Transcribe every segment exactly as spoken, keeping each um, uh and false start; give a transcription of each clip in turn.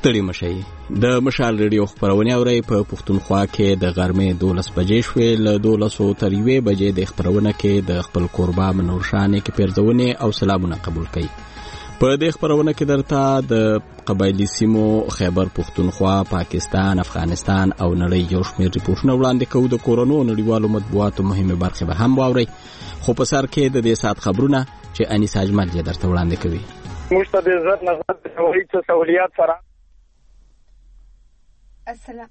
ستړي مشئ. د مشال ریډیو خبرونه اورئ په پښتونخوا کې د غرمې دولس بجې شوې له دولسو تر یوې بجې د خبرونه کې د خپل کوربه منور شانې کې پیرزونې او سلامونه قبول کړئ. په دې خبرونه کې درته د قبایلی سیمو خیبر پښتونخوا، پاکستان، افغانستان او نړۍ یو شمېر ریپورټونه وړاندې کوو. د کورونو نړیوالو مطبوعاتو مهمه برخه به هم واورئ. خو په سر کې د دې ساعت خبرونه چې انیس اجمل یې درته وړاندې کوي. موږ ته د عزت نظر د هوایي سہولیات سره السلام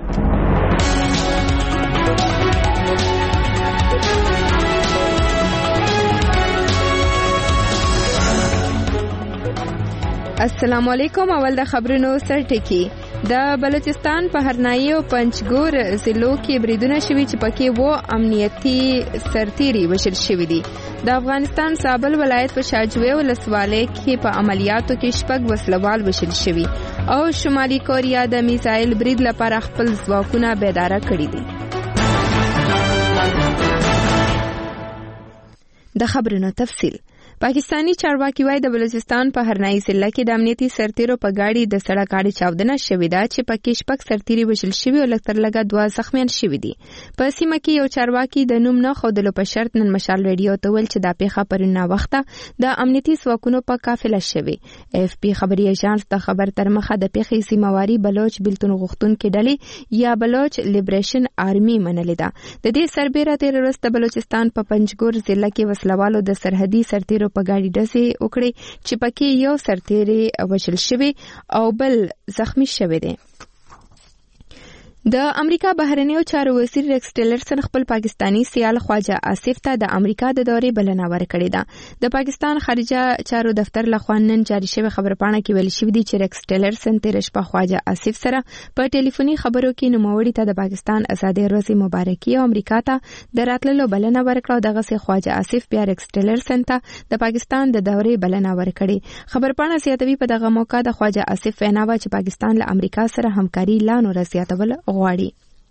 السلام علیکم. اول د خبرونو سرټکی. د بلوچستان په هرنایي او پنجګور ضلعو کې بریدونه شوي چې پکې وو امنیتي سرتیري وژل شوي دي. د افغانستان زابل ولایت په شاجوی ولسوالۍ کې په عملیاتو کې شپږ وسلوال وژل شوي او شمالي کوریا د میزایل برید لپاره خپل ځواکونه بیداره کړي دي. د خبرونو تفصیل. پاکستانی چارواکي وايي د بلوچستان په هرنایي ضلع کې د امنیتي سرتیرو په گاډي د سړک اړې چاودنه شوې ده چې پکې شپږ سرتیري وژل شوي او لږ تر لږه دوه زخمیان شوي دي. په سیمه کې یو چارواکي د نوم نه ښودلو په شرط نن مشال ریډیو ته ویل چې دا پیښه پرون ناوخته د امنیتي ځواکونو په قافله شوې. اف پی خبري ایجنس د خبر تر مخه د پیښې سیمواري بلوچ بلتون غوښتونکو ډلې یا بلوچ لیبریشن آرمي منلې ده. د دې سربېره تیر ورځ د بلوچستان په پنجګور ضلع کې وسلوالو د سرحدي سرتیرو په ګاډي ډزې وکړې چې پکې یو سرتیری وژل شوی او بل زخمی شوی دی. د امریکا بهرنیو چارو وزیر ریکس ټیلرسن خپل پاکستانی سیال خواجه آصف ته د امریکا د دورې بلنه ورکړې ده. د پاکستان خارجه چارو دفتر لخوا نن جاری شوی خبرپاڼه کې ویل شوی دی چې ریکس ټیلرسن تیر شپه خواجه آصف سره په ټلیفوني خبرو کې نوموړي ته د پاکستان ازادي ورځې مبارکي او امریکا ته د راتللو بلنه ورکړه. دغه سي خواجه آصف بیا ریکس ټیلرسن ته د پاکستان د دورې بلنه ورکړي. خبرپاڼه زیاتوي په دغه موقع د خواجه آصف وینا و چې پاکستان له امریکا سره همکاري لا نور زیاتول غواړي.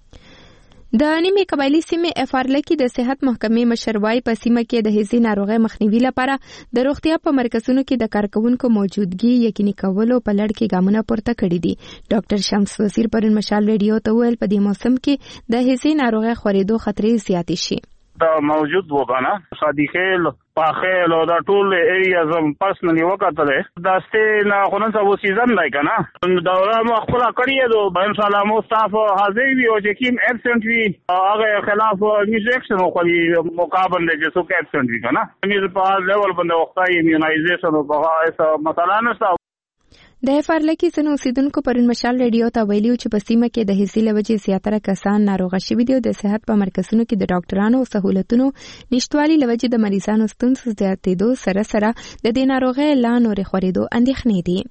د نیمه قبایلی سیمې افارلکی د صحت محکمې مشروعي په سیمه کې د هیزي ناروغي مخنیوي لپاره د روغتیا په مرکزونو کې د کارکونکو موجودګي یقیني کولو په لړ کې ګامونه پورته کړي دي. ډاکټر شمس وزیر پرون مشال ریډیو ته ویل په دې موسم کې د هیزي ناروغي خورېدو خطرې زیاتې شي. دا موجود وګانا صادقه پاخه لو دا ټول ایریاز هم پرسنلی وکړه دا ست نه خلنو سبو سیزن دی کنه دا مو خپل کړی دو ان شاء الله مو صاف حاضر وي او چې کیم ابسنت وي هغه خلاف انجکشن او خلی مقابل د جسو کې ابسنت وي کنه امیر په لیول باندې وختي ایمونایزیشن او په مثلا نه د افارلکی سن اوسیدونکو پرون مشال ریډیو ته ویلي چې په سیمه کې د هیڅ لوجې زیاتره کسان ناروغه شوي دي او د صحت په مرکزونو کې د ډاکټرانو او سہولتونو نشټوالي لوجې د مریضانو ستونزې زیاتېدو سره سره د دې ناروغۍ لا نورې خورېدو اندېښنې دي.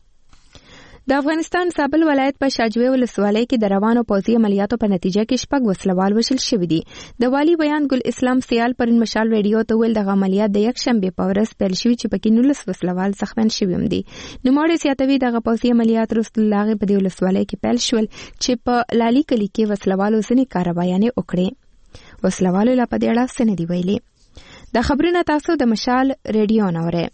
د افغانستان زابل ولایت په شاجوی ولسوالۍ کې د روانو پوځي عملیاتو په نتیجه کې شپږ وسلوال وژل شوي دي. د والي بیان ګل اسلام سیال پرون مشال ریډیو ته ویل دغه عملیات د یک شنبې په ورځ پیل شوي چې پکې نولس وسلوال زخمیان شوي هم دي. نوموړی زیاتوي دغه پوځي عملیات وروسته له هغې په دې ولسوالۍ کې پیل شول چې په لالي کلي کې وسلوالو ځینې کاروایانې وکړې. وسلوالو لا په دې اړه څه نه دي ویلي. دا خبرونه تاسو د مشال ریډیو نه اورئ.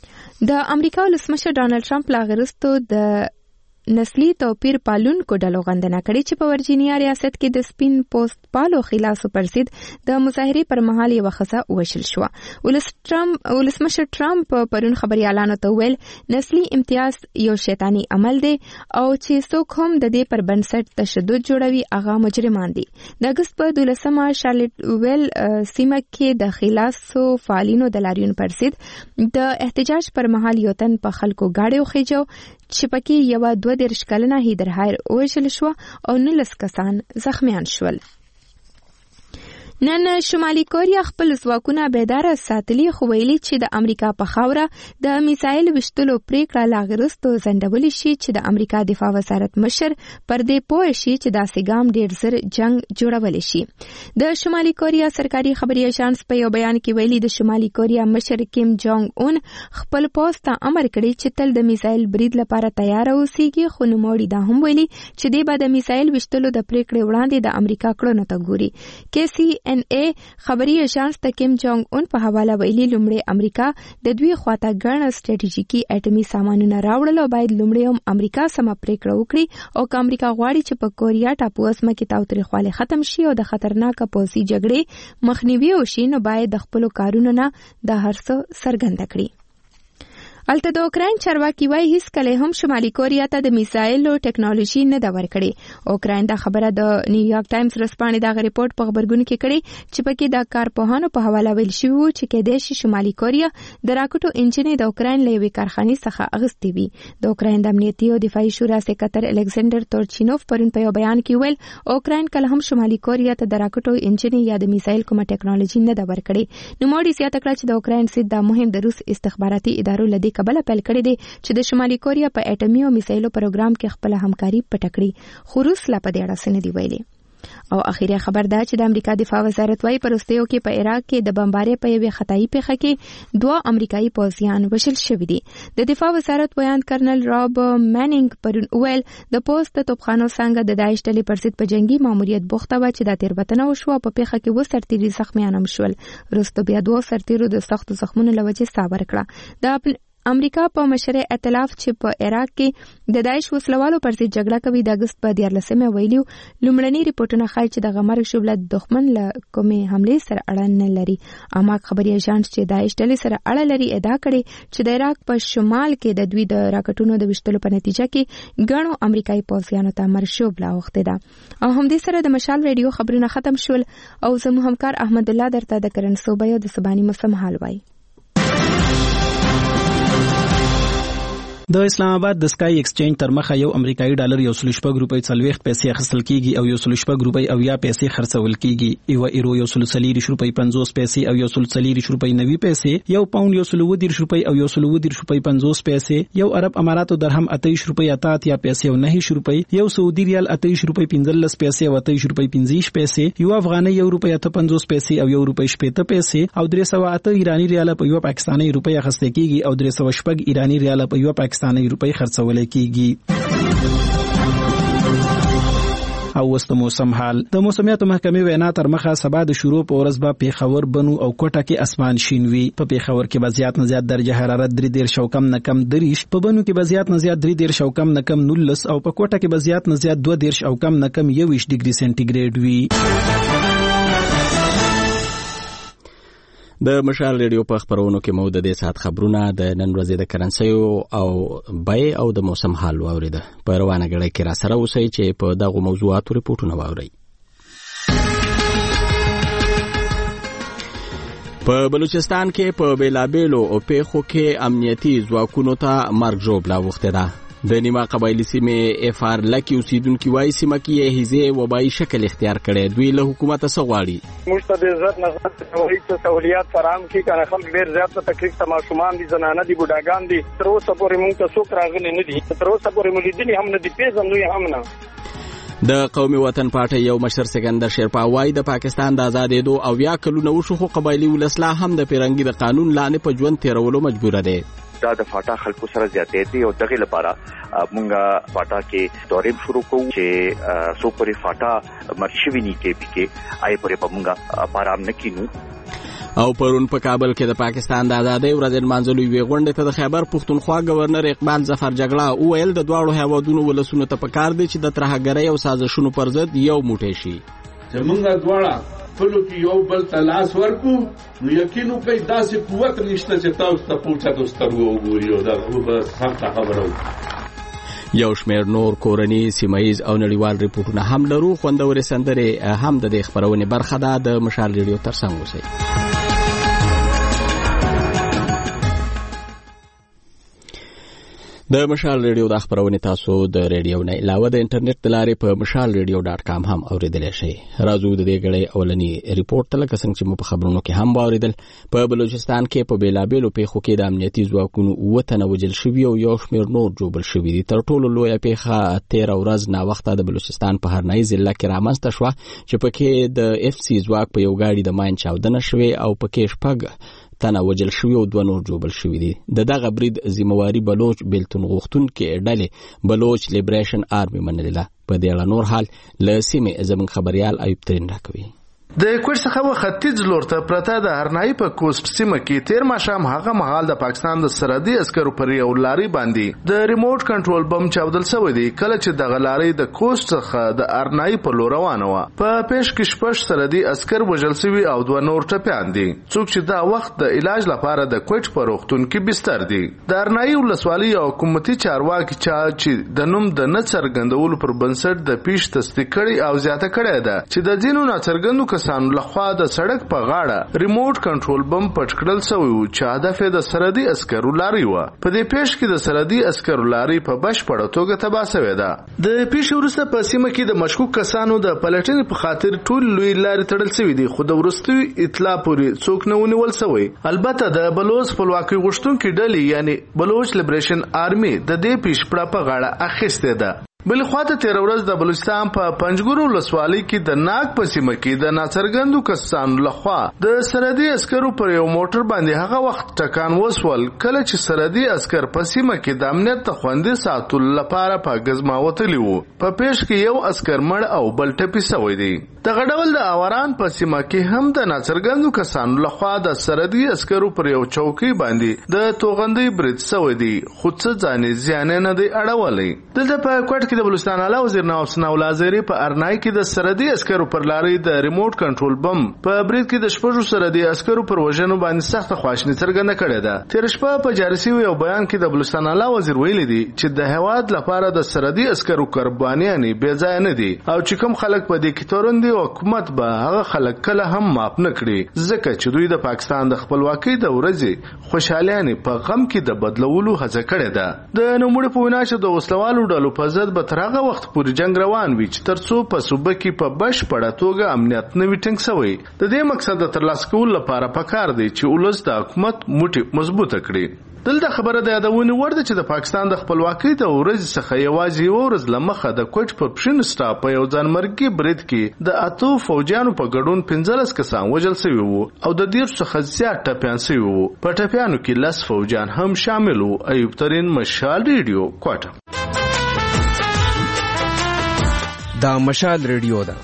د امریکا ولسمشر ډانلډ ټرمپ لا غرستو د نسلی توپیر پالونکو ډلو غندنه کړې چې په ورجینیا ریاست کې د سپین پوسټ پالو خلاصو پر ضد د مظاهرې پر مهال یو ښځه وژل شوه. ولس ټرمپ ولسمشر ټرمپ پرون خبريالانو ته ویل نسلی امتیاز یو شیطانی عمل دی او چې څوک هم د دې پر بنسټ تشدد جوړوي هغه مجرمان دي. د اګست په دولسمه شارلټ ویل سیمه کې د خلاصو فعالینو د لاریون پر ضد د احتجاج پر مهال یو تن په خلکو گاډي وخیجو چې پکې یو دوه دېرش کلنه هیدر هایر وژل شو او نولس کسان زخمیان شول. نن شمالي کوریا خپل ځواکونه بیداره ساتلي خو ویلي چې د امریکا په خاوره د میزایل وشتلو پریکړه لا غرستو ځنډولی شي چې د امریکا دفاع وزارت مشر پر دې پوه شي چې داسې ګام ډېر زر جنگ جوړولی شي. د شمالي کوریا سرکاري خبري ایجنس په یو بیان کې ویلي د شمالي کوریا مشر کیم جونګ اون خپل پوځ ته امر کړی چې تل د میزایل برید لپاره تیار اوسېږي خو نوموړي دا هم ویلي چې دی به د میزایل وشتلو د پریکړې وړاندې د امریکا کړنو ته ګوري. کیسی ان ای خبري اژانس ته کیم جونګ اون په حواله ویلي لومړی امریکا د دوی خواته ګڼ سټریټیژیکي اټومي سامانونه راوړل او باید لومړی هم امریکا سم پریکړه وکړي او که امریکا غواړي چې په کوریا ټاپو اسمه کې تاوتریخوالی ختم شي او د خطرناک پوځي جګړې مخنیوي وشي نو باید د خپل کارونو نه د هر څه څرګنده کړي. الته د اوکراین چارواکي وايي هیڅ کله هم شمالي کوریا ته د میسایلو ټیکنالوژي نه دا ورکړي. اوکراین دا خبره د نیویارک ټایمز رسپانې دا ریپورت په خبرګون کې کړي چې پکې د کارپوهانو په حواله ویل شوی و چې کېدای شي شمالي کوریا د راکټو انجنې د اوکراین له یوې کارخانې څخه اغستې وي. د اوکراین د امنیتي او دفاعي شورا سکرټر الکساندر تورچینوف پرون په یو بیان کې ویل اوکراین کله هم شمالي کوریا ته د راکټو انجنې یا د میسایل کومه ټیکنالوژي نه دا ورکړي. نو موږ زیاته کړه چې د اوکراین سید د مهم د روس استخباراتي ادارو لدی کبل پیل کړی دی چې د شمالي کوریا په اټومي او میسایلو پروګرام کې خپل همکاري پټ کړي. خو روس لا په دې اړه څه نه دی ویلي. او اخیری خبر دا چې د امریکا دفاع وزارت وايي پرستیو کې په عراق کې د بمبارۍ په یوې خطایي پیښه کې دوه امریکایي پوځیان وژل شوي دي. د دفاع وزارت بیان کرنل راب میننګ پرون ویل د پوسټ توپخانو څنګه د داعش ډلې پر ضد په جنگي ماموریت بوخته و چې د تیروتنه وشو په پیښه کې و سرتیري زخمیان هم شول. وروسته بیا دوه سرتیرو د سختو زخمونو لوجه صابر کړه. د امریکا په مشر ائتلاف چې په عراق کې د داعش وسلوالو پر ضد جګړه کوي د اگست په دیارلسمه ویلو لومړني ریپورتونه ښایي چې د غمرګ شوبله دښمن له کومې حمله سره اړه نه لري. اما خبري اژانس چې داعش ډلې سره اړه لري ادعا کړې چې د عراق په شمال کې د دوی د راکټونو د وشتلو په نتیجه کې ګڼو امریکایي پوځیانو ته مړ شوبله وخته ده. او همدې سره د مشال ریډیو خبرونه ختم شول او زموږ همکار احمد الله درته د کرن صوبې د سباني موسم حال وایي. د اسلام آباد د سکای ایکسچینج تر مخه یو امریکایي ډالر یو سل شپږ روپۍ څلوېښت پیسې اخیستل کیږي او یو سل شپږ روپۍ او یا پیسې خرڅول کیږي. یو ایرو یو سل څلېرویشت روپۍ پنځوس پیسې او یو سل څلېرویشت روپۍ نوي پیسې، یو پاوند یو سل اووه دېرش روپۍ او یو سل اووه دېرش روپۍ پنځوس پیسې، یو عرب اماراتو درهم اته ویشت روپۍ اته اتیا پیسې او نهه ویشت روپۍ، یو سعودي ریال اته ویشت روپۍ پنځلس پیسې او اته ویشت روپۍ پنځه ویشت پیسې، یو افغاني یو روپۍ اته پنځوس پیسې او یو روپۍ شپېته پیسې او درې سوه اته ایراني ریال په یو پاکستاني روپۍ اخیستل کیږي او درې سوه شپږ ایراني ریال په یو پاکستاني روپۍ خرڅول کیږي. او وست موسم حال. د موسمیاتو محکمې وینا تر مخه سبا د شروع په ورځ به پیښور بنو او کوټه کې اسمان شین وي. په پیښور کې به زیات نه زیات درجه حرارت درې دېرش او کم نه کم دریش، په بنو کې به زیات نه زیات درې دېرش او کم نه کم نولس او په کوټه کې به زیات نه زیات دوه دېرش او کم نه کم یو ویشت ډیګري سنټیګریډ وي. د مشال ریډیو په خبرونو کې مو د دې سات خبرونه د نن ورځې د کرنسیو او بای او د موسم حال واوریده. په روانه غړي کې را سره اوسئ چې په دغه موضوعاتو ریپورتونه واورئ. په بلوچستان کې په بیلابیلو او پیښو کې امنیتي ځواکونو ته مرګ ژوبله وخته ده. د نیمه قبایلی سیمې اف آر لکی اوسیدونکو وايي سیمه کې هیزه وبای شکل اختیار کړي. دوی له حکومت څخه غواړي موږ ته د عزت نظر کوي چې سہولیات فراهم کړي. کنه خلک ډیر زیات تکلیف ته ماشومان دي، زنانه دي، بوډاګان دي. تر اوسه پورې موږ ته څوک راغلي نه دي، تر اوسه پورې موږ لیدلي هم نه دي، پیژندل یې هم نه. د قومي وطن پارټي یو مشر سکندر شیرپا وايي د پاکستان د آزادېدو او یا کلونه وشو خو قبایلی ولسلا هم د پیرنګي د قانون لاندې په ژوند تیرولو مجبور دي. دا د فاټا خلکو سره زیاتې دي او دغه لپاره مونږه فاټا کې دورې شروع کوو چې سو پرې فاټا مرشوي ني کې بي آی پرې په مونږه پارام نکینو. او پرون په کابل کې د پاکستان د آزادۍ ورځ منځلوي وی غونډه ته د خیبر پښتونخوا گورنر اقبال ظفر جګړه او ویل د دواړو هیوادونو ولسونو ته پکار دي چې د ترهګرۍ او سازشونو پر ضد یو موټی شي. زمونږ دواړه خپلو کې یو بل ته لاس ورکو نو یقین وکړئ داسې قوت نشته چې تاسو ته پوچه سترګو وګوري او دا به سخته خبره وکړي. یو شمېر نور کورني سیمایز او نړیوال ریپورتونه هم لرو. خوندورې سندرې هم د دې خبرونې برخه ده. د مشال ریډیو ترڅنګ اوسئ. د مشال ریډیو د خبرونه تاسو د ریډیو نه علاوه د انټرنیټ د لارې په مشال ریډیو ډاټ کام هم اوریدلی شئ. راځو د دې غړې اولنی ریپورت ته لکه څنګه چې مو په خبرونو کې هم واوریدل. په بلوچستان کې په بیلابیلو پیښو کې د امنیتي ځواکونو اووه تنه وژل شوي او یو شمېر نور ژوبل شوي دي. تر ټولو لویه پیښه تېره ورځ ناوخته د بلوچستان په هرنایي ضلع کې رامنځته شوه چې پکې د اف سی ځواک په یو ګاډي د ماین چاودنه شوې او پکې شپږ تنه وژل شوي او دوه نور ژوبل شوي دي. د دغه برید ذمہواري بلوچ بیلتون غوښتونکې ډلې بلوچ لیبریشن آرمي منلې ده. په دې اړه نور حال له سیمې زموږ خبريال ایوب ترین راکوي. د کوټ څخه ختیځ لور ته پرته د هرنای په کوست سیمه کې تیر ماښام هغه مهال د پاکستان د سرحدي عسکرو پر یو لاري باندې د ریموټ کنټرول بم چاودل شوی دی کله چې دغه لاري د کوست څخه د هرنای په لور روانه و. په پیش کې شپږ سرحدي عسکر وژل شوي او دوه نور ټپیان دي څوک چې دا وخت د علاج لپاره د کوټ په روغتون کې بستر دي. د هرنای ولسوالۍ او حکومتي چارواکي چې د نوم د نه څرګندولو پر بنسټ د پیش تصدیق کړي او زیاته کړي ده چې د ځینو ناڅرګندو کسانو لخوا د سړک په غاړه ریموټ کنټرول بم پټ کړل شوی و چې هدف یې د سرحدي عسکرو لاري و. په دې پیښ کې د سرحدي عسکرو لاري په بشپړه توګه تباه شوې ده. د پیښې وروسته په سیمه کې د مشکوک کسانو د پلټنې په خاطر ټول لوی لاري تړل شوی دي خو د وروستي اطلاع پورې څوک نه ونیول شوی. البته د بلوچ خپلواکۍ غوښتونکي ډلې یعنی بلوچ لیبریشن آرمي د دې پیښې په غاړه اخیسته ده. بل خواته تیر ورځ د بلوچستان په پنجګورو ولسوالۍ کې د ناک په سیمه کې د ناڅرګندو کسانو لخوا د سرحدي عسکرو پر یو موټر باندې هغه وخت ټکان وسول کله چې سرحدي عسکر په سیمه کې د امنیت د خوندي ساتلو لپاره په غزما وتلی وو. په پیښ کې یو عسکر مړ او بل ټپي شوی دی. دغه ډول د اوران په سیمه کې هم د ناڅرګندو کسانو لخوا د سرحدي عسکرو پر یو چوکۍ باندې د توغندۍ برید شوی دی خو څه ځاني زیان نه دی اړولی. دلته په کوټ د بلوچستان اعلی وزیر نواب ثناء الله زهري په ارنای کې د سرحدي عسکرو پر لاري د ریموټ کنټرول بم په برید کې د شپږو سرحدي عسکرو پر وژنو باندې سخت خواشنی څرګنده کړې ده. تیر شپه په جاری شوی یو بیان کې د بلوچستان اعلی وزیر ویلي دي چې د هواد لپاره د سرحدي عسکرو قربانیان بې ځای نه دي او چې کوم خلک په دې کې تورن دي حکومت به هغه خلک کله هم معاف نه کړي ځکه چې دوی د پاکستان د خپلواکۍ د ورځې خوشحاليانه په غم کې د بدلولو هڅه کړې ده. د نوموړي په وینا چې د وسلوالو ډلو په ضد به تر هغه وخت پورې جنگ روان وي چې ترڅو په صوبه کې په بشپړه توګه امنیت نه وي ټینګ شوی. د دې مقصد د ترلاسه کولو لپاره پکار دی چې ولس د حکومت موټي مضبوطه کړي. دلته خبره د یادونې وړ ده چې د پاکستان د خپلواکۍ د ورځې څخه یوازې یو ورځ لمخه د کوټ په پښین سټاپ په یو ځانمرګي برید کې د اتو فوجیانو په ګډون پنځلس کسان وژل شوي وو او د دېرشو څخه زیات ټپیان شوي وو. په ټپیانو کې لس فوجیان هم شامل وو. ایوب ترین، مشال ریډیو، کوټه. دا مشال ریډیو ده.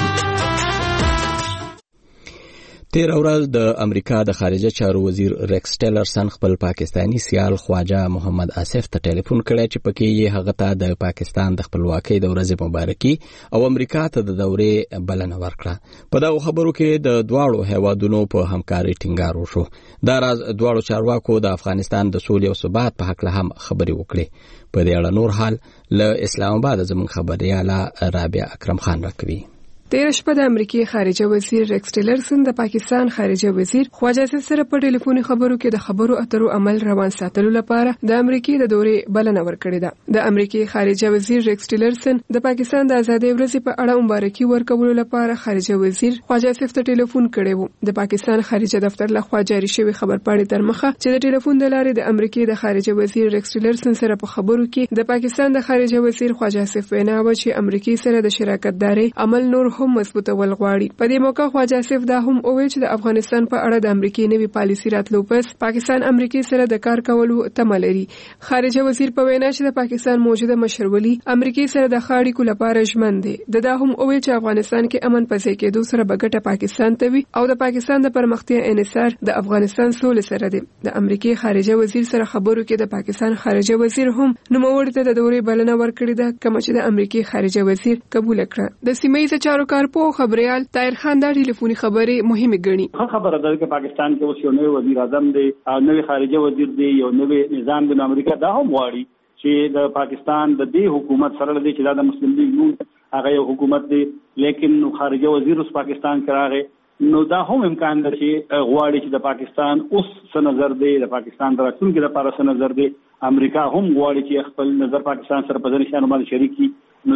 تیر ورځ د امریکا د خارجه چارو وزیر ریکس ټیلرسن خپل پاکستانی سیال خواجه محمد آصف ته ټلیفون کړی چې پکې یې هغه ته د پاکستان د خپلواکۍ د ورځې مبارکي او امریکا ته د دورې بلنه ورکړه. په دغه خبرو کې د دواړو هیوادونو په همکارۍ ټینګار وشو. دا راز دواړو چارواکو د افغانستان د سولې او ثبات په حق له هم خبرې وکړې. په دې اړه نور حال له اسلام آباد زموږ خبرياله رابعه اکرم خان راکوي. تیر شپه د امریکای خارجه وزیر ریکس ټیلرسن د پاکستان خارجه وزیر خواجه آصف سره په ټلیفوني خبرو کې د خبرو اترو عمل روان ساتلو لپاره د امریکای د دورې بلنه ورکړې ده. د امریکای خارجه وزیر ریکس ټیلرسن د پاکستان د ازادۍ ورځې په اړه مبارکي ورکولو لپاره خارجه وزیر خواجه آصف ته ټلیفون کړی وو. د پاکستان خارجه دفتر لخوا جاری شوی خبرپاڼې تر مخه چې د ټلیفون د لارې د امریکای د خارجه وزیر ریکس ټیلرسن سره په خبرو کې د پاکستان د خارجه وزیر خواجه آصف وینا و چې امریکای سره د شراکت داري عمل نور هم مضبوطول غواړي. په دې موقع خواجه آصف دا هم وویل چې د افغانستان په اړه د امریکای نوي پالیسي راتلو پس پاکستان امریکای سره د کار کولو تمه لري. خارجه وزیر په وینا چې د پاکستان موجوده مشرولي امریکای سره د خاړې کو لپاره ژمن دي. د دا هم وویل چې افغانستان کې امن پسې کېدو سره بغټه پاکستان ته وي او د پاکستان د پرمختیا انحصار د افغانستان سولې سره دی. د امریکای خارجه وزیر سره خبرو کې د پاکستان خارجه وزیر هم نوموړي ته د دورې بلنه ورکړې ده کوم چې د امریکای خارجه وزیر قبول کړه. د سیمه ییز چارو کارپو خبريال طاهر خان دا ټلیفوني خبرې مهمه ګڼي. خبره ده چې پاکستان کې اوس یو نوی وزیر اعظم دی او نوی خارجه وزیر دی یو نوی نظام د امریکا دا هم غواړي چې د پاکستان د دې حکومت سره د چې د مسلم لیگ نون هغه یو حکومت دی لیکن خارجه وزیر اوس پاکستان کراغه نو دا هم امکان ده چې غواړي چې د پاکستان اوس څه نظر دی د پاکستان د راتلونکي لپاره څه نظر دی. امریکا هم غواړي چې خپل نظر پاکستان سره په ځینو شیانو باندې شریک کړي. نو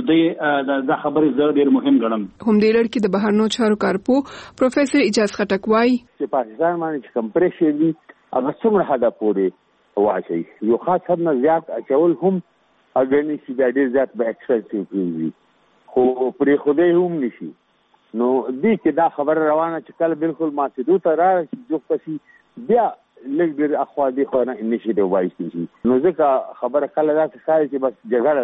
د دا خبرې زه ډېر مهم ګڼم. هم دې لړ کې د بهرنیو چارو کارپو پروفیسور اجاز خټک وایي چې پاکستان باندې چې کمپریشن دي هغه څومره حد پورې واچي یو خاص حد نه زیات اچول هم اگر نشي دا ډېر زیات به ایکسپنسیو کېږي خو پرې خدای هم نشي. نو دې کې دا خبره روانه چې کله بالکل ماتېدو ته راشي جو پسې بیا لږ ډېر اخوا دې خوا نه انیشیټیو وایسي نو ځکه خبره کله داسې ښکاري چې بس جګړه ده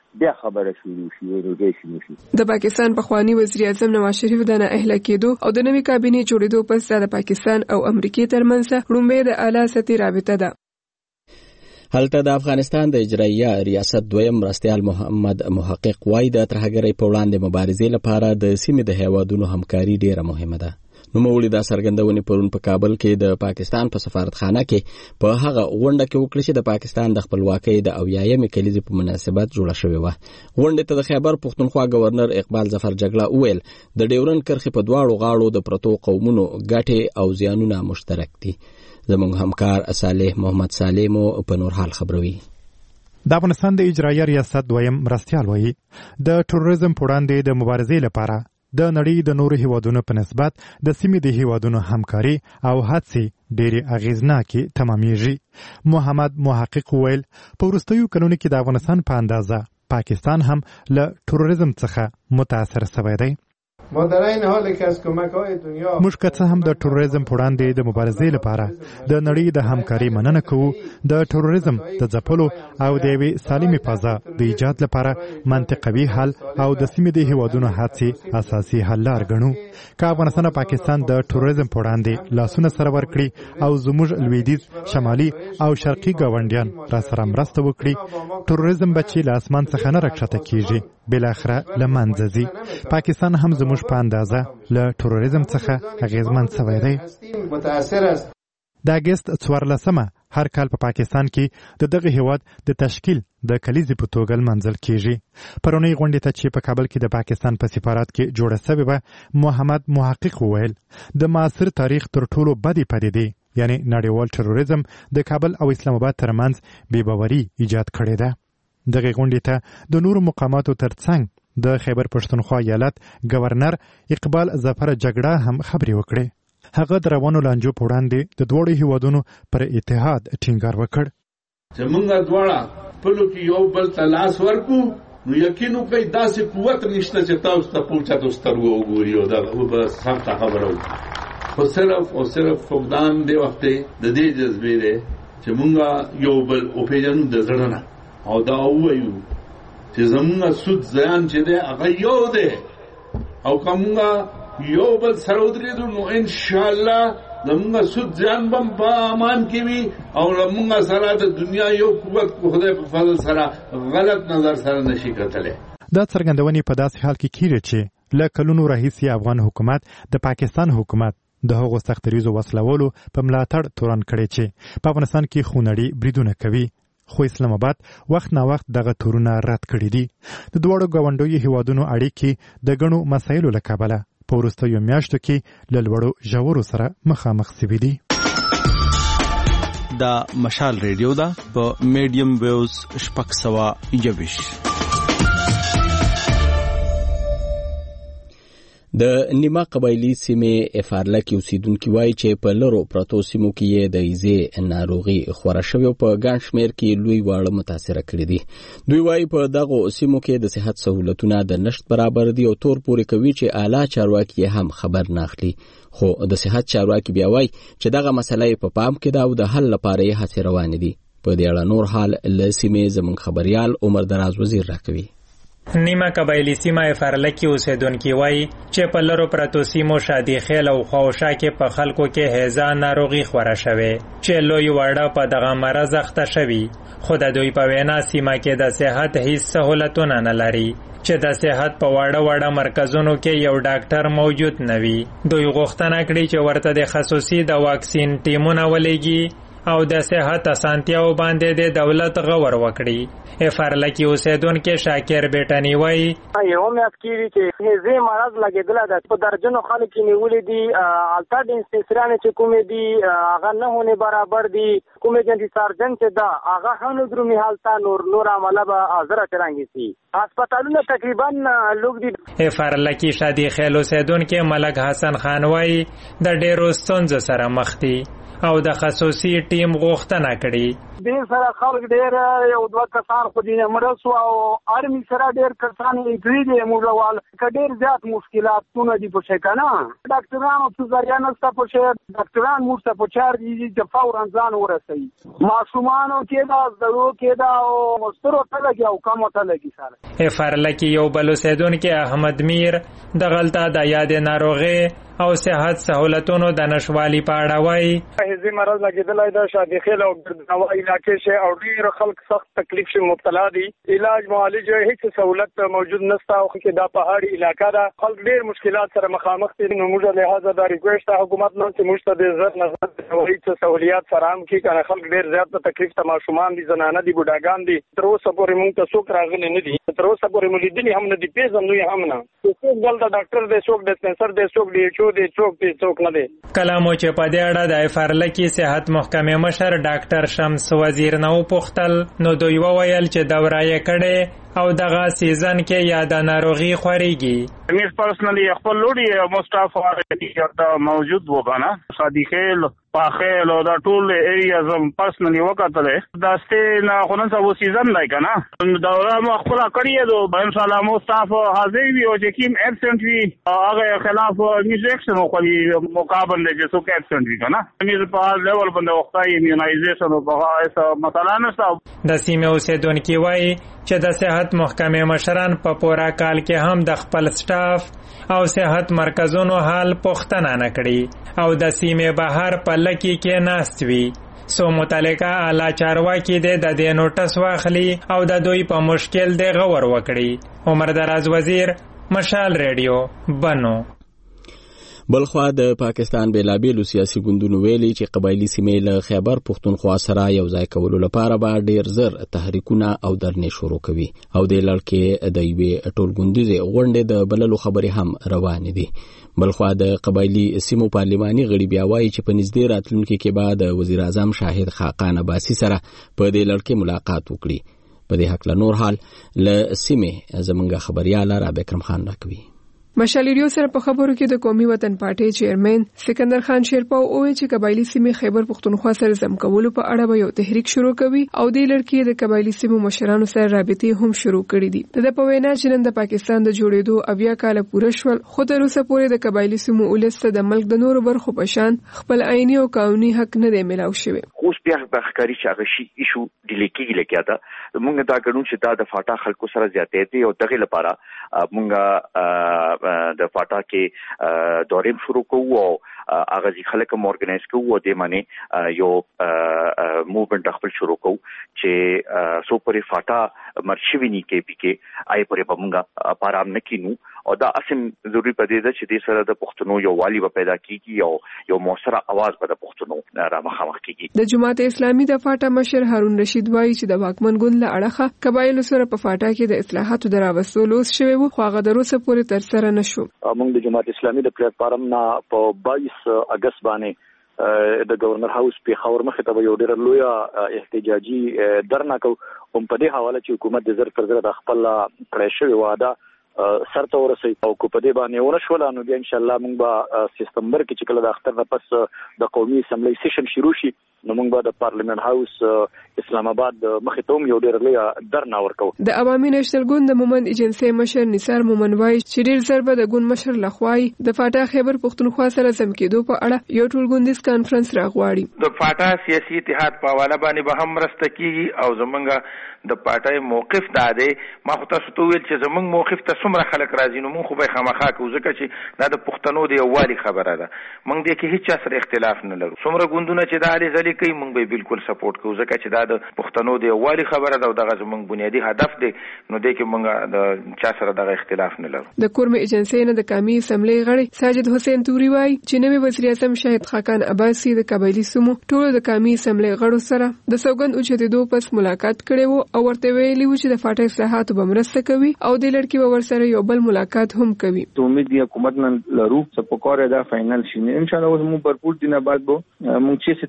بیا خبره شروع شي روټیشن وشي. د پاکستان پخوانی وزیر اعظم نواز شریف د نااهله کېدو او د نوې کابینې جوړېدو پس د پاکستان او امریکای ترمنځ لومړی د اعلی سطحي رابطه ده. هلته د افغانستان د اجرایه ریاست دویم مرستیال محمد محقق وایي د ترهګرۍ په وړاندې مبارزې لپاره د سیمې د هیوادونو همکاري ډیره مهمه ده. نوموړي دا څرګندونې پرون په کابل کې د پاکستان په سفارتخانه کې په هغه غونډه کې وکړه چې د پاکستان د خپلواکۍ د اویایمې کلیزې په مناسبت جوړه شوې وه. غونډې ته د خیبر پښتونخوا گورنر اقبال ظفر جګړه وویل د ډیورند کرښې په دواړو غاړو د پرتو قومونو ګټې او زیانونه مشترک دي. زموږ همکار صالح محمد صالح مو په نور حال خبروي. د افغانستان د اجرایه ریاست دویم مرستیال وایي د ټوریزم په وړاندې د مبارزې لپاره د نړۍ د نورو هیوادونو په نسبت د سیمې د هیوادونو همکاري او هڅې ډېرې اغیزناکې تمامیږي. محمد محقق وویل په وروستیو کلونو کې د افغانستان په اندازه پاکستان هم له ټوریزم څخه متاثر شوی دی. ما در این حال که از کمک‌های دنیا موږ که څه هم د ټوریزم په وړاندې د مبارزې لپاره د نړۍ د همکاري مننه کوو، د ټوریزم د ځپلو او د یوې سالمې فضا د ایجاد لپاره منطقوي حل او د سیمې د هیوادونو هڅې اساسي حل لار ګڼو. که افغانستان او پاکستان د ټوریزم په وړاندې لاسونه سره ورکړي او زموږ لویدیځ، شمالي او شرقي ګاونډیان را سره مرسته وکړي، ټوریزم به چې له اسمان څخه نه راکښته کیږي بالاخره له منځه ځي. پاکستان هم زموږ په اندازه له ټوریزم څخه اغیزمن شوی دی. د اګست څوارلسمه هر کال په پا پاکستان کې د دغه هیواد د تشکیل د کلیزې په توګه لمانځل کیږي. پرونی غونډې ته چې په کابل کې د پاکستان په سفارت کې جوړه شوې وه، محمد محقق وویل د معاصر تاریخ تر ټولو بدې پدیدې یعنی نړیوال ټروریزم د کابل او اسلام آباد ترمنځ بې باوري ایجاد کړې ده. دغه غونډې ته د نورو مقاماتو ترڅنګ د خیبر پښتونخوا ایالت گورنر اقبال ظفر جګړه هم خبرې وکړې. هغه د روانو لانجو په وړاندې د دواړو هیوادونو پر اتحاد ټینګار وکړ. چې موږ دواړه خپلو کې یو بل ته لاس ورکړو نو یقین وکړئ داسې قوت نشته چې تاسو ته پوچاتو سترګو وګوري او دا به سخته خبره وکړي. خو صرف او صرف فقدان دی وخت د دې جذبې دی چې موږ یو بل وپېژنو د زړه نه او دا ووایو چې زمونږ سود زیان چې دی هغه یو دی او که موږ یو بل سره ودرېدو نو انشاءالله زمونږ سود زیان به په امان کې وي او زمونږ سره د دنیا یو قوت کو خدای په فضل سره غلط نظر سره نشي کتلی. دا څرګندونې په داسې حال کې کیږي چې له کلونو راهیسې افغان حکومت د پاکستان حکومت د هغو سختریزو وسلولو په ملاتړ تورن کړی چې په افغانستان کې خونړي بریدونه کوي. خو اسلام آباد وخت نا وخت دغه تورونه رد کړي دي. د دواړو ګاونډیو هیوادونو اړیکې د ګڼو مسایلو له کبله په وروستیو میاشتو کې له لوړو ژورو سره مخامخ شوي دي. دا مشال ریډیو ده په میډیم ویوز شپږ سوه یوویشت. د نیمه قبایلي سیمې افارله کې اوسیدونکي وایي چې په لرو پرتو سیمو کې یې د ایزې ناروغي خوره شوې او په ګڼ شمېر کې لوی واړه متاثره کړي دي. دوی وایي په دغو سیمو کې د صحت سهولتونه د نشت برابر دي او تور پورې کوي چې اعلی چارواکي هم خبر نه اخلي. خو د صحت چارواکي بیا وایي چې دغه مسله په پام کې ده او د حل لپاره یې هڅې روانې دي. په دې اړه نور حال له سیمې زموږ خبریال عمر دراز وزیر راکوي. نیمه قبایلی سیمه افارله کې اوسیدونکي وایي چې په لرو پرتو سیمو شادي خیل او خواوشا کې په خلکو کې هیزه ناروغي خوره شوې چې لوی وړه په دغه مرض اخته شوي. خو د دوی په وینا سیمه کې د صحت هیڅ سهولتونه نه لري چې د صحت په واړه واړه مرکزونو کې یو ډاکټر موجود نه وي. دوی غوښتنه کړې چې ورته د خصوصي د واکسین ټیمونه ولېږي او د صحت اسانتیاو باندې د دولت غور وکړي. افارله کې اوسیدونکي شاکر بیٹانی وایي یو میاشت کېږي چې هیزې مرض لګېدلی ده په درجنو خلک یې نیولي دي. هلته ډسپنسریانې چې کومې دي هغه نه هونې برابر دي. کومې جنټي سارجن چې ده هغه هم درومي هلته نور نور عمله به زره چرانګې سي. هسپتالونه تقریبا لوګ دي. افارله کې شادي خیل اوسیدونکي ملک حسن خان وایي د ډېرو ستونزو سره مخ دي او د خصوصي ټیم غوښتنه کړې. دې سره خلک ډېر یو دوه کسان خو دې مړه شو او آرمي سره ډېر کسان انټری دي موږ که ډېر زیات مشکلاتونه دي په شي که نه ډاکټرانو څه ذریعه نشته په شي ډاکټران موږ ته په چار دي چې فورا ځان ورسوي ماشومانو کې دا زړو کې دا او مسترو ته لګي او کمو ته لګي سره افرلکي یو بل اوسیدونکي احمد میر د غلطه د یادې ناروغۍ او صحت سہولتونو د نشوالي په اړه وایي. هیڅ مرض لګېدلی ده شادي خیل او ګردنوا علاقې شي او ډېر خلک سخت تکلیف شي مبتلا دي. علاج معالج هیڅ سہولت موجود نشته او کې دا پهاړي علاقہ ده خلک ډېر مشکلات سره مخامخ دي. نو موږ له لحاظه دا ریکویسټ حکومت نه چې موږ ته د عزت نظر هیڅ سہولیات فراهم کړي کنه خلک ډېر زیات تکلیف ته ماشومان دي زنانه دي بوډاګان دي تر اوسه پورې موږ ته څوک راغلي نه دي تر اوسه پورې موږ لیدلي هم نه دي پیژنو یې هم نه څوک دلته ډاکټر دی څوک ډسپنسر دی څوک ډي ایچ او دی څوک دی کلامو چې په دې اړه د افرلکي صحت محکمې مشر ډاکټر شمس وزیر نه وپوښتل نو دوی وویل چې دوره یې کړې او دغه سیزن کې یا د ناروغي خوريږي. مې پرسنلی خپل لوري مصطفی موجود و کنه شادي خیل پاخیل او دا ټول ایریاز هم پرسنلی وکړل دا ستې نه خونن سبو سیزن لای کنه دوره مو خپل کړی دو ان شاء الله مصطفی حاضر وي او چې کیم ابسنت وي هغه خلاف میوزیکشن کوي مقابل له جسو کې ابسنت وي کنه مې په لیول باندې وختای ایمونایزیشن او په هغه مثلا نشته. د سیمه اوسیدونکو وایي چې د صحت محکمې مشران په پورا کال کې هم د خپل سټاف او صحت مرکزونو حال پوښتنه نه کړي او د سیمه بهر په لکی کې ناست وي. سو متعلقه اعلی چارواکي د دې نوټس واخلي او د دوی په مشکل د غور وکړي. عمر دراز وزیر مشال ریډیو بنو. بلخوا د پاکستان بیلابیلو سیاسي ګوندونو ویلي چې قبایلی سیمې له خیبر پښتونخوا سره یو ځای کولو لپاره به ډیر زر تحریکونه او درنې شروع کوي او د لړکې د یوې ټولګوندیزې غونډې د بللو خبرې هم روانې دي. بلخوا د قبایلی سیمو پارلماني غړي بیا وایي چې په نږدې راتلونکي کې به د وزیر اعظم شاهد خاقان عباسي سره په دې لړکې ملاقات وکړي. په دې حق له نور حال له سیمې زمونږ خبرياله رابع کرم خان راکوي. مشال ریډیو سره په خبرو کې د قومي وطن پارټي چیرمن سکندر خان شیرپاو وویل چې قبایلی سیمې خیبر پښتونخوا سره زم کولو په اړه به یو تحریک شروع کوي او د لړکې د قبایلی سیمو مشرانو سره رابطې هم شروع کړې دي. د په وینا چې نن د پاکستان د جوړېدو اویا کال پوره شول خو تر اوسه پورې د قبایلی سیمو ولسته د ملک د نورو برخو په شان خپل عیني او قانوني حق نه دی ملاو شوی. اوس بیا د ښکاری چې هغه شی ایشو د لیکي لګیا ده موږ دا ګڼو چې دا د فاټا خلکو سره زیاتې دي او دغه لپاره موږ د فاټا کې دورې شروع کوو او هغه ځي خلک هم اورګنایز کوو او د معنی یو موومنت خپل شروع کوو چې سو پرې فاټا مرشوي نه کې پی کې آی پرې پمږه پارام نکینو او دا اسم ضروری پدې ده چې د سره د پښتنو یو والی به پیدا کیږي او یو موثره आवाज به د پښتنو را مخامخ کیږي. د جماعت اسلامي د فاټا مشر هارون رشید وایي چې د واکمن ګوند له اړخه قبایل سره په فاټا کې د اصلاحاتو دراوستو لوس شوی وو خو هغه دروسه پورې تر سره نشو. موږ د جماعت اسلامي د پلیټ فارم نه په باییس اگست باندې د گورنر هاوس په خبر مخه ته یو ډېر لوی احتجاجي درنه کو هم په دې حواله چې حکومت د زر پر زر د خپل کړی شوی واده سرته ورسي او کو په دې باندې ورشول نو بیا ان شاء الله موږ به سپتمبر کې چې کله د اختر نه پس د قومي اسمبلی سیشن شروع شي نو موږ به د پارلیمنت هاوس اسلام آباد مخې ته یو ډېر لوی درنه ورکو. د عوامي نېشنل ګوند د مومند ایجنسی مشر نثار مومن وایي چې ډېر زر به د ګوند مشر لخوای د فاټا خیبر پښتونخوا سره سم کېدو په اړه یو ټولګوندیز کانفرنس راغواړي. د فاټا سیاسي اتحاد په حواله باندې به هم راسته کیږي او زمونږ د پارټای موقف دا دی ما خو تاسو ته ویل چې زمونږ موقف ته څومره خلک راځي نو مونږ خو به خامخا کوو ځکه چې دا د پښتنو د یووالي خبره ده مونږ دې کې هیڅ سره اختلاف نه لرو څومره ګوندونه چې دا هلې ځلې کوي مونږ به بالکل سپورټ کوو ځکه چې دا د پښتنو د یووالي خبره ده او دغه زمونږ بنیادي هدف دی نو دې کې مونږ د چا سره دغه اختلاف نه لرو. د کورم ایجنسی نه د قومي اسمبلی غړي ساجد حسین توري وایي چې نوی وزیر اعظم شاهد خاقان عباسي د قبایلی سیمو ټول د قومي اسمبلی غړو سره د سوګند اوچتېدو پس ملاقات کړي وو او ورته ویلي و چې د فاټا اصلاحاتو به مرسته کوي او د لړکې به ورسره یو بل ملاقات هم کوي. تو امید دی حکومت نن لرو چې په کار دا فائنل شي ان شاء الله موږ برپور دینه بعد بو موږ چې ستمبر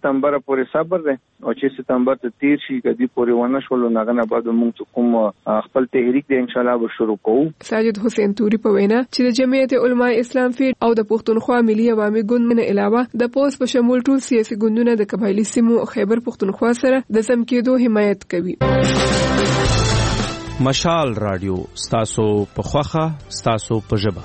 پورې صبر دی او چې ستمبر ته تیر شي کدي پورې ونه شول نو نه بعد موږ کوم خپل تحریک دی ان شاء الله به شروع کوو. ساجد حسین توري په وینا چې د جمعیت علماء اسلام فیډ او د پښتونخوا ملي عوامي ګوند نه علاوه د پوس په شمول ټول سیاسي ګوندونه د قبایلی سیمو خیبر پښتونخوا سره د سم کېدو حمایت کوي. مشال رادیو ستاسو په خوخه ستاسو په ژبه.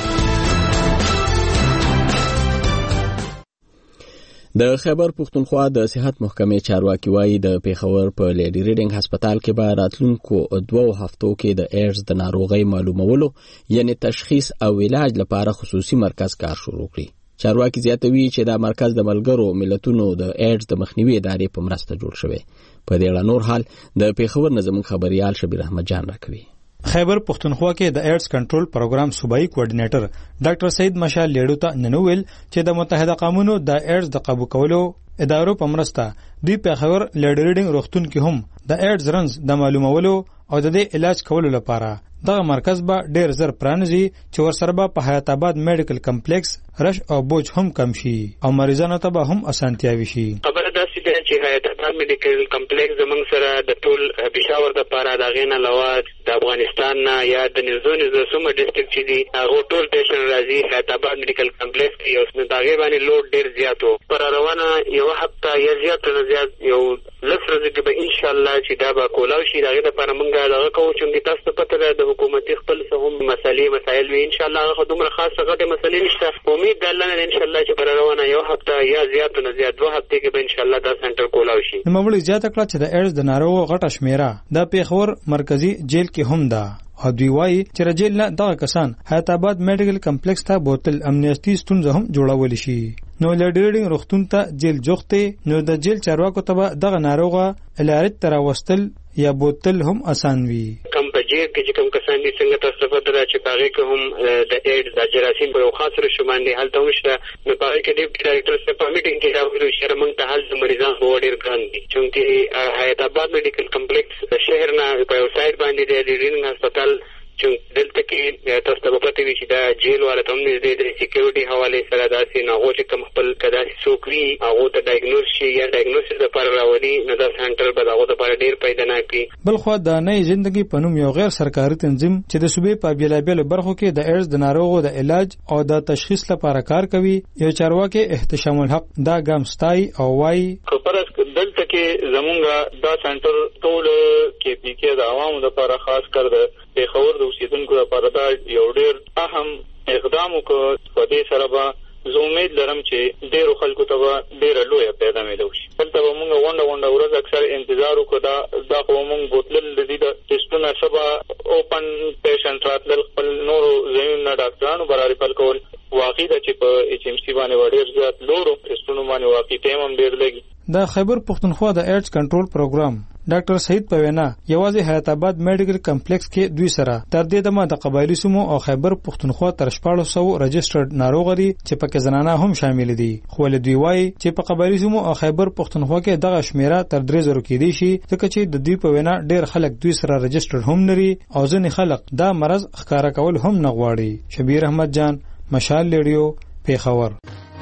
د خیبر پښتونخوا د صحت محکمې چارواکي وایي د پیښور په لیډي ریډینګ هسپتال کې به راتلونکو دوو هفتو کې د ایډز د ناروغۍ معلومولو یعنی تشخیص او علاج لپاره خصوصي مرکز کار شروع کړي. چارواکي زیاتوي چې دا مرکز د ملګرو ملتونو د ایډز د مخنیوي ادارې په مرسته جوړ شوی. په دې اړه نور حال د پیښور نظم خبريال شبیر احمد جان راکوي. خیبر پښتونخوا کې د ایډز کنټرول پروګرام صوبایي کوارډینیټر ډاکټر سید مشال لیډو ته ننویل چې د متحده قومونو د ایډز د قابو کولو ادارو په مرسته دوی پیښور لیډي ریډینګ روغتون کې هم د ایډز رنز د معلومولو او د دې علاج کولو لپاره دغه مرکز به ډیر زر پرانځي چې ورسره به په حیات آباد میډیکل کمپلیکس رش او بوج هم کم شي او مریضانو ته به هم اسانتیاوي شي. خبره داسې ده چې حیات آباد میډیکل کمپلیکس زموږ سره د ټول پېښور د لپاره د هغې نه علاوه د افغانستان نه یا د نږدې نږدې څومره ډسټرکټ چې دي هغو ټول پیشنټ راځي حیات آباد میډیکل کمپلیکس کې او د هغې باندې لوډ ډېر زیات و. پر روانه یوه هفته یا زیات نه زیات یو لس ورځې کې به انشاءالله چې دا به کولاو شي د هغې دپاره موږ دغه کوو چې تاسو ته پته ده د حکومتي خپل څه هم مسلې مسایل وي انشاءالله هغه دومره خاصه غټې مسلې نشته. امید د الله نه ده انشاءالله چې پر روانه یو هفته یا زیات نه زیات دوه هفتې کې به انشاءالله دا سنټر کولاو شي. نوموړي زیاته کړه چې د ایډز د ناروغو غټه شمیره د پیښور مرکزی جیل کې هم ده او دوی وایي چې د جیل نه دغه کسان حیات آباد میډیکل کمپلیکس ته بوتل امنیستي ستونزه هم جوړولی شي. نو لیډي ریډینګ روغتون ته جیل جوختې نو د جیل چارواکو ته به دغه ناروغه علاج ته راوستل یا بوتل هم اسان وي. کم په جیل کې چې کوم کسان دي څنګه تاسو ته پته ده چې په هغې کې هم د ایډز د جراثیم په یو خاص رشو باندې هلته هم شته نو په هغې کې ډېپټي ډایرکټر صاحب په میټینګ کې راویلي چې یاره موږ ته هلته مریضان به ډېر ګران دي چونکې حیات آباد میډیکل کمپلیکس د شهر نه په یو سایډ باندې دی د ریډینګ هسپتال چې دلته کې تاسو ته به پته وي چې دا جیل والا ته هم نږدې د سیکیورټي حوالې سره داسې نو هغو چې کوم خپل که داسې څوک وي هغو ته ډایګنوز شي یا ډایګنوسس دپاره راولي نو دا سنټر به د هغو دپاره ډېر پیداناک وي. بلخوا د نوې زندګي په نوم یو غیر سرکاري تنظیم چې د صوبې په بېلابېلو برخو کې د ایډز د ناروغو د علاج او د تشخیص لپاره کار کوي یو چارواکي احتشام الحق دا ګام ستایي او وایي دلته کې زمونږ دا سنټر ټول کې پی کې د عوامو لپاره خاص کر د پیښور د اوسیدونکو لپاره دا یو ډېر اهم اقدام وکړ. په دې سره به زه امید لرم چې ډېرو خلکو ته به ډېره لویه پیدا میلو شي. دلته به مونږ غونډه غونډه ورځ اکثر انتظار وکړو دا دا خو مونږ بوتلل د دې د ټسټونه څه به اوپن پیشنټ راتلل خپل نورو ځایونو نه ډاکټرانو به رارپل کول واقع ده چې په ایچ ایم سی باندې به ډېر زیات لوړو ټسټونو باندې واقع ټایم هم ډېر لګي. د خیبر پښتونخوا د ایډز کنټرول پروګرام ډاکټر سعید په وینا یوازې حیات آباد میډیکل کمپلیکس کې دوی سره تر دې دمه د قبایلی سیمو او خیبر پښتونخوا تر شپږ سوه رجسټرډ ناروغ دي چې پکې زنانه هم شامل دي. خو له دوی وایي چې په قبایلی سیمو او خیبر پښتونخوا کې دغه شمیره تر درې زره کېدی شي ځکه چې د دوی په وینا ډېر خلک دوی سره رجسټرډ هم لري او ځینې خلک دا مرض ښکارا کول هم نه غواړي. شبیر احمد جان مشال لیډیو پیښور.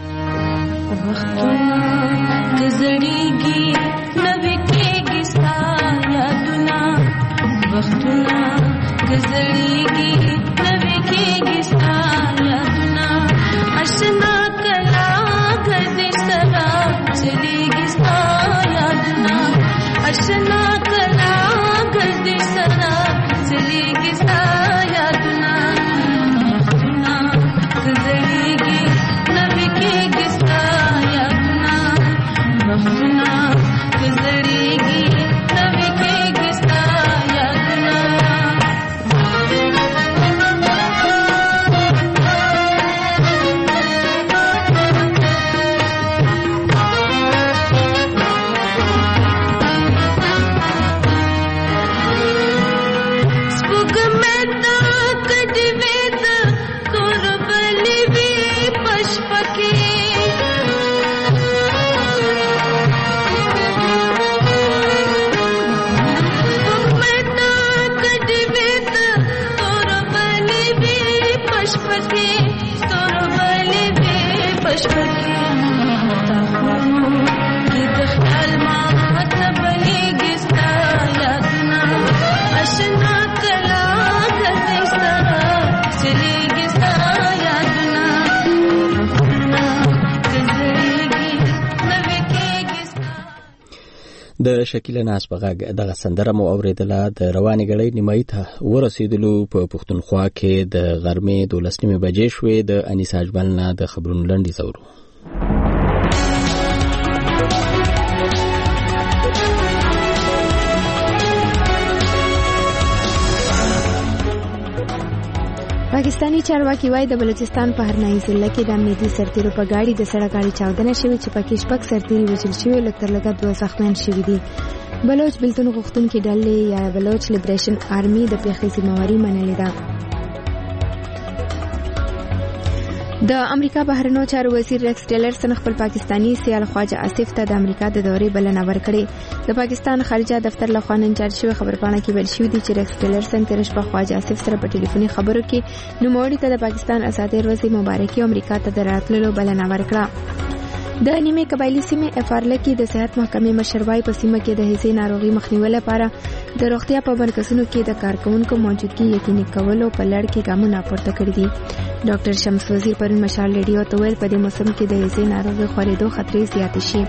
وختونه گزړیږي نوې کېږي ستا یادونه اشنا کلا ګرځې سره چلېږي ستا یادونه اشنا کلا ګرځې سره چلېږي ستا یادونه وختونه گزړیږي نوې کېږي ستا یادونه وختونه گزړیږي نوې کېږي ستا یادونه د شکیله ناز په غږ دغه سندره مو اوریدله. د روانې ګړۍ نیمایي ته ورسېدلو. په پښتونخوا کې د غرمې دولس نیمې بجې شوې. د انیسا اجمل نه د خبرونو لنډیز اورو. پاکستانی چارواکي وايي د بلوچستان په هرنایي ضلع کې د امنیتي سرتیرو په ګاډي د سړک غاړې چاودنه شوې چې پکې شپږ سرتیري وژل شوي او لږ تر لږه دوه زخمیان شوي دي. بلوچ بېلتون غوښتونکي ډلې یا بلوچ لیبریشن آرمي د پیښې ذمہواري منلې ده. د امریکا بهرنیو چارو وزیر ریکس ټیلرسن خپل پاکستانی سیال خواجه آصف ته د امریکا د دورې بلنه ورکړې. د پاکستان خارجه دفتر لخوا نن چاپ شوی خبرپاڼه کې ویل شوی دی چې ریکس ټیلرسن تیر شپه خواجه آصف سره په ټلیفوني خبرو کې نوموړي ته د پاکستان اساطیر ورځې مبارکي امریکا ته د راتللو بلنه ورکړه. د نیمه قبایلی سیمې افارله کې د صحت محکمې مشروعي په سیمه کې د هیڅ ناروغي مخنیوي لپاره د روغتیا په مرکزونو کې د کارکونکو موجودګي یقیني کولو په لړ کې ګامونه پورته کړي دي. ډاکټر شمس وزیر پرون مشال ریډیو ته ویل په دې موسم کې د هیڅ ناروغي خورېدو خطرې زیاتې شي.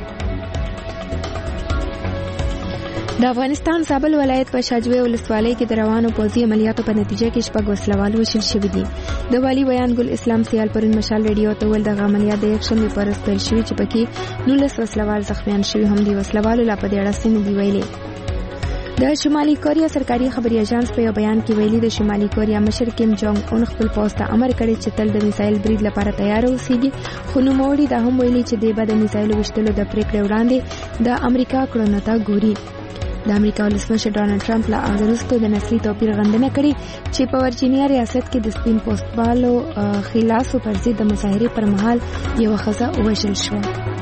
د افغانستان زابل ولایت په شاجوی ولسوالۍ کې د روانو پوځي عملیاتو په نتیجه کې شپږ وسلوال وژل شوي دي. د والي بیان ګل اسلام سیال پرون مشال ریډیو ته ویل دغه عملیات د یکشنبې په ورځ پیل شوي چې پکې نولس وسلوال زخمیان شوي هم دي. وسلوالو لا په دې اړه څه نه دي ویلي. د شمالي کوریا سرکاري خبري اژانس په یو بیان کې ویلي د شمالي کوریا مشر کیم جونګ اون خپل پوځ ته امر کړی چې تل د میسایل برید لپاره تیار اوسېږي. خو نوموړي دا هم ویلي چې د بد میسایل وشتلو د پریکړې وړاندې د امریکا کړنو ته ګوري. د امریکا ولسمشر ډانلډ ټرمپ له هغه وروسته د نسلي توپیر غندنه کړې چې په ورجینیا ریاست کې د سپین پوستبالو خلاصو پر ضد د مظاهرې پر مهال یوه ښځه ووژل شوه.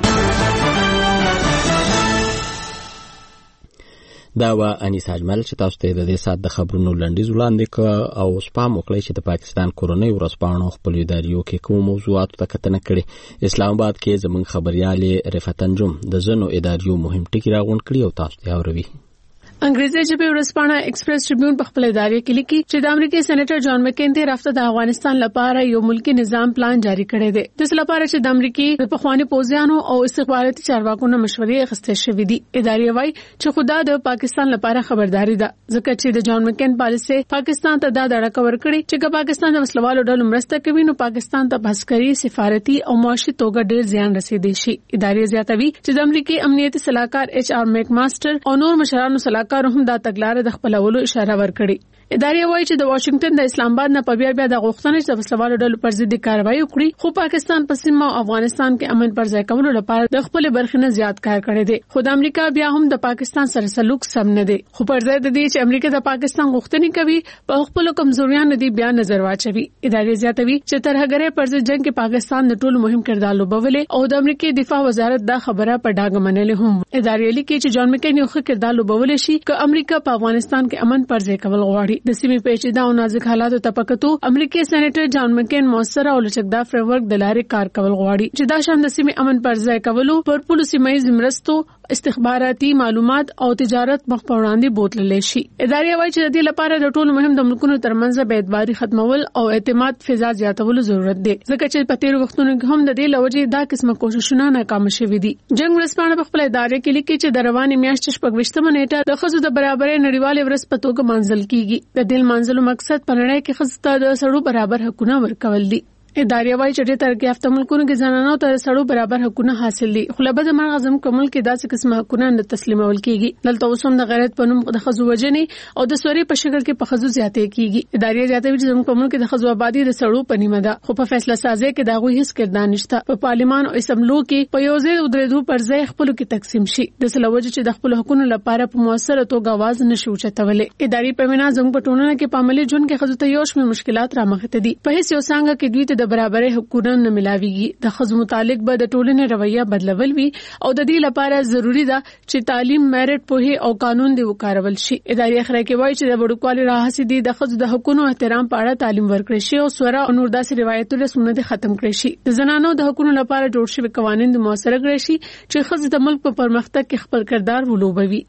دا و انیسا اجمل چې تاسو ته د دې سات د خبرونو لنډیز وړاندې کړ او سپام وکړئ چې د پاکستان کورنۍ ورځپاڼو خپل اداریو کې کوم موضوعاتو ته کتنه کړې. اسلام آباد کې زموږ خبريالې رفعت انجم د زنو اداریو مهم ټکي راغونډ کړي او تاسو ته اوروي. انګریزي ژبه ورځپاڼه ایکسپریس ټریبیون په خپل ادارې کې لیکي چې د امریکای سېنیټر جان مکین ته رافته د افغانستان لپاره یو ملکی نظام پلان جاری کړی دی. د څه لپاره چې د امریکای د پخوانی پوځیانو او استخباراتي چارواکو نه مشورې اخیستل شوې دي. ادارې وايي چې خدا د پاکستان لپاره خبرداري ده ځکه چې د جان مکین پالیسي پاکستان ته دا ډاډه ورکړي چې پاکستان د وسلوالو ډلو مرسته کوي نو پاکستان ته عسکري سفارتي او معاشي توګه ډېر زیان رسیدي شي. ادارې زیاتوي چې د امریکای امنیتي صلاحکار ایچ آر میک ماستر او نور مشرانو صلاحکار هم دا تګلارې د خپلولو اشاره ورکړي. ادارې وايي چې د واشنگټن د اسلام آباد نه په بیا بیا د غوښتنې چې د وسلوالو ډلو پر ضد کاروائی وکړي خو پاکستان په سیمه او افغانستان کې امن پر ځای کولو لپاره د خپل برخې نه زیات کار کړی دی. خو د امریکا بیا هم د پاکستان سره سلوک سم نه دی. خو پر ځای د دې چې امریکا د پاکستان غوښتنې کوي په خپل کمزوریانو دی بیا نظر واچوي. ادارې زیاتوي چې ترهګرۍ پر ضد جنگ کې پاکستان د ټولو مهم کردار لوبولې او د امریکای دفاع وزارت دا خبره په ډاګه منلې هم. ادارې لیکي چې جان مکین یو ښه کردار لوبولې شي چې امریکا په افغانستان کې امن پر ځای کول غواړي. د سیمې پیچیده او نازک حالاتو ته پکتو امریکای سېنیټر جان مکین موثر او لچکدار فریم ورک د لارې کار کول غواړي چې دا شان د سیمې امن پر ځای کولو پر پولیسو سیمایي مرستو استخباراتي معلومات او تجارت مخ په وړاندې بوتلل شي. ادارې وايي چې د دې لپاره د ټولو مهم د ملکونو ترمنځ به اعتباري ختمول او اعتماد فضا زیاتولو ضرورت دی ځکه چې په تیر وختونو کې هم د دې لوجې دا قسمه کوششونه ناکام شوي دي. جنگ ورځپاڼه په خپل ادارې کې لیکي چې د روانې میاشتې شپږویشتمه نیټه د ښځو د برابرۍ نړیوالې ورځ په توګه مانځل کیږي. د دې منځلو مقصد په نړۍ کې ښځو ته د سړو برابر حقونه ورکول دي. ادارې وايي چې د ترقی یافته ملکونو کې زنانو ته سړو برابر حقونه حاصل دي خو له بده مرغه زموږ کومل کې داسې قسم حقونه نه تسلیمول کیږي. دلته اوس هم د غیرت په نوم د ښځو وژنې او د سوري په شکل کې په ښځو زیاتې کیږي. ادارې زیاتوي چې زموږ کومل کې د ښځو آبادی د سړو په نیمه ده خو په فیصله سازي کې دا غوي هیڅ کردار نشته. په پارلمان او اسمبلو کې په یو ځای ودرېدو پر ځای خپل کې تقسیم شي د سلوج چې د خپل حقوقو لپاره په موثره توګه आवाज نشي اوچتولې. ادارې په وینا زموږ په ټولنه کې په عملي ژوند کې ښځو ته یو شمېر مشکلات رامخته دي. په هیڅ یو څنګه کې دوی ته د برابرۍ حقوق نه ملاويږي. د ښځو متعلق به د ټولنې رویه بدلول وي او د دې لپاره ضروری ده چې تعلیم میرټ په او قانون دی وکارول شي. ادارې اخره کې وایي چې د وړوکوالي راهسي دي د ښځو د حقوقو احترام په اړه تعلیم ورکړي شي او سوره او نور داسې روایتونه سنت ختم کړي شي. د زنانو د حقوقو لپاره جوړ شوی قوانين د موثره کړي شي چې ښځې د ملک په پرمختګ کې خپل کردار ولوبوي.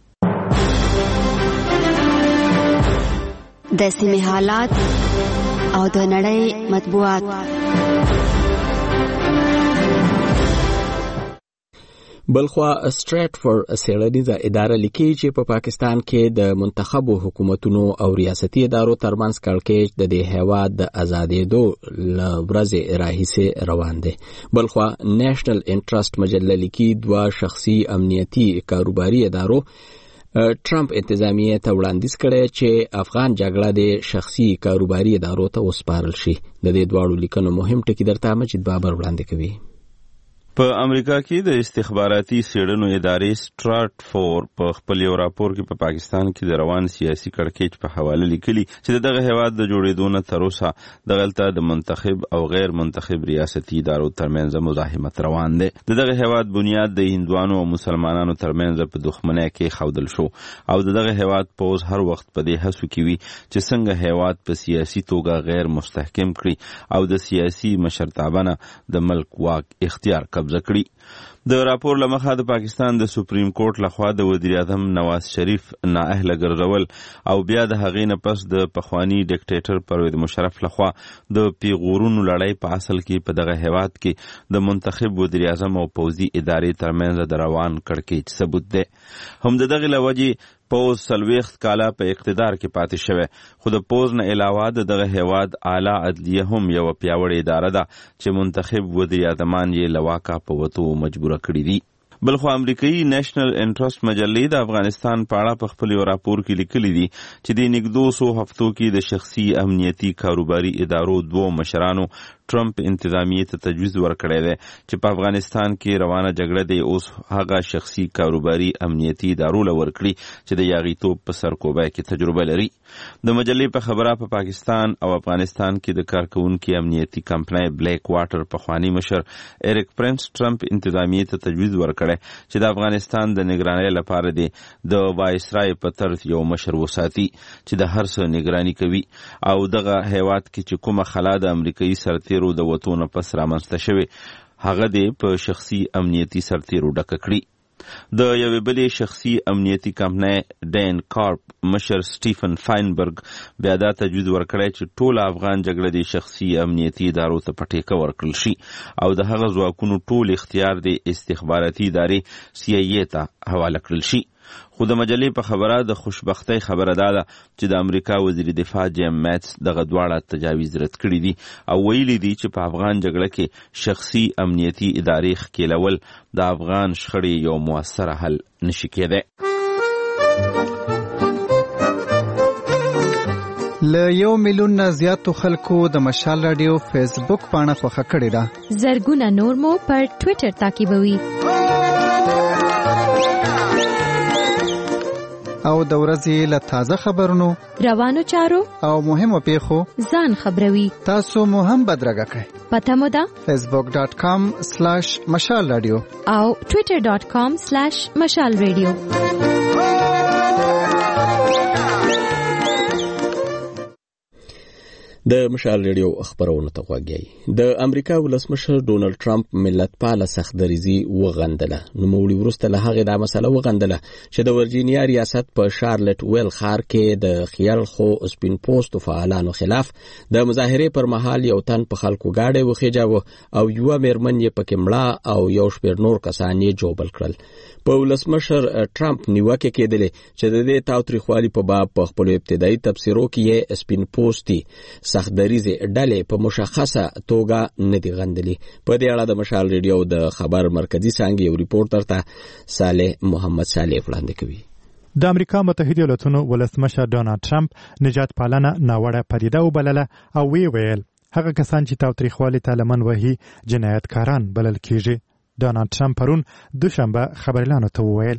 د سیمې حالات او د نړۍ مطبوعات. بلخوا سټریټفورد څېړنیزه اداره لیکي چې په پاکستان کې د منتخبو حکومتونو او ریاستي ادارو ترمنځ کړکېچ د دې هېواد د ازادېدو له ورځې راهیسې روان دی. بلخوا نیشنل انټرست مجله لیکي دوه شخصي امنیتي کاروباري ادارو ټرمپ انتظامیه ته وړاندیز کړی چې افغان جګړه د شخصي کاروباري ادارو ته وسپارل شي. د دې دواړو لیکنو مهم ټکي درته مجید بابر وړاندې کوي. په امریکا کې د استخباراتي څېړنو ادارې سټریټفورد په خپل یو راپور کې په پا پاکستان کې د روان سیاسي کړکېچ په حواله لیکلي چې دغه هېواد د جوړېدو نه تر اوسه دغلته د منتخب او غیر منتخب ریاستي ادارو ترمنځ مزاحمت روان دی. دغه هېواد بنیاد د هندوانو او مسلمانانو ترمنځ په دښمنۍ کې ښودل شو او دغه هېواد پوز هر وخت په دې هڅو کې وي چې څنګه هېواد په سیاسي توګه غیر مستحکم کړي او د سیاسي مشرتابه نه د ملک واک اختیار قبضه کړي. د راپور لمخه د پاکستان د سپریم کورټ لخوا د وزیر اعظم نواز شریف نااهله ګرځول او بیا د هغې نه پس د پخوانی ډیکټیټر پرویز مشرف لخوا د پیغورونو لړۍ په اصل کې په دغه هېواد کې د منتخب وزیر اعظم او پوځي ادارې ترمنځ د روان کړکېچ ثبوت دی. هم د دغې له وجې پوز څلوېښت کاله په اقتدار کې پاتې شوی، خو د پوز نه علاوه د دغه هېواد اعلی عدلیه هم یوه پیاوړې اداره ده چې منتخب وزیر اعظمان یې له واکه په وتو مجبوره کړي دي. بلخو امریکایي نیشنل انټرست مجلې د افغانستان په اړه په خپل یو راپور کې لیکلي دي چې د نږدې څو هفتو کې د شخصي امنیتي کاروباري ادارو دوو مشرانو ټرمپ انتظامیه ته تجویز ورکړی دی چې په افغانستان کې روانه جګړه دی اوس هغه شخصي کاروباري امنیتي ادارو له ورکړي چې د یاغیتوب په سرکوبۍ کې تجربه لري. د مجلې په خبره په پا پاکستان او افغانستان کې د کارکوونکي امنیتي کمپنۍ بلیک واټر پخوانی مشر ایرک پرنس ټرمپ انتظامیه ته تجویز ورکړی چې د افغانستان د نگرانۍ لپاره دی د وایسرای په طرز یو مشر وساتي چې د هر څه نگراني کوي او دغه هېواد کې چې کومه خلا د امریکایي سرتیرو د وتو نه پس رامنځته شوې هغه دی په شخصي امنیتي سرتیرو ډکه کړي. د یوې بلې شخصي امنیتي کمپنۍ ډین کارپ مشر سټیفن فاینبرګ بیا دا تجویز ورکړی چې ټوله افغان جګړه د شخصي امنیتي ادارو ته په ټیکه ورکړل شي او د هغه ځواکونو ټول اختیار د استخباراتي ادارې سی ای ای ته حواله کړل شي. خو د مجلې په خبره د خوشبختۍ خبره دا ده چې د امریکا وزیر دفاع جیم میټس دغه دواړه تجاویز رد کړي دي او ویلي دي چې په افغان جګړه کې شخصي امنیتي ادارې ښکېلول د افغان شخړې یو مؤثره حل نشي کېدی. له یو میلیون نه زیاتو خلکو د مشال رادیو فیسبوک پاڼه خوښه کړې ده. زرګونه نور مو پر ټویټر تعقیبوي او د ورځې له تازه خبرونو، روانو چارو او مهمو پیښو ځان خبروي. تاسو مو هم بدرګه کړئ. پته مو ده فیسبوک ډاټ کام سلاش مشال رادیو او ټویټر ډاټ کام سلاش مشال رادیو. د مشال ریډیو خبرونه ته غوږی. د امریکا ولسمشر ډونالد ټرمپ ملتپاله سختدریزي وغندله. نو موړي ورسته له هغه د مسله وغندله چې د ورجینیا ریاست په شارلټ ویل ښار کې د خیال خو سپین پوسټ فعالانو خلاف د مظاهرې پر مهال یو تن په خلکو گاډي وخېجاوه او یو میرمن یې پکې مړه او یو شپږ نور کسان یې جوبل کړل. په ولسمشر ټرمپ نیوکه کېدلې چې د دې تاوتریخوالي په باب په خپل ابتدایي تبصرو کې سپین پوسټي سختدریزي ډلې په مشخصه توګه نه دي غندلي. په دې اړه د مشال ریډیو د خبر مرکزی څانګې یو ریپورټر ته صالح محمد صالح وړاندې کوي. د امریکا متحده ایالاتونو ولسمشر ډونالد ټرمپ نجات پالنه ناوړه پدیده وبلله او وی ویل هغه کسان چې تاوتریخوالي ته لمن وهي جنایتکاران بلل کیږي. ډونالد ټرمپ پرون دوشنبه خبريالانو ته وویل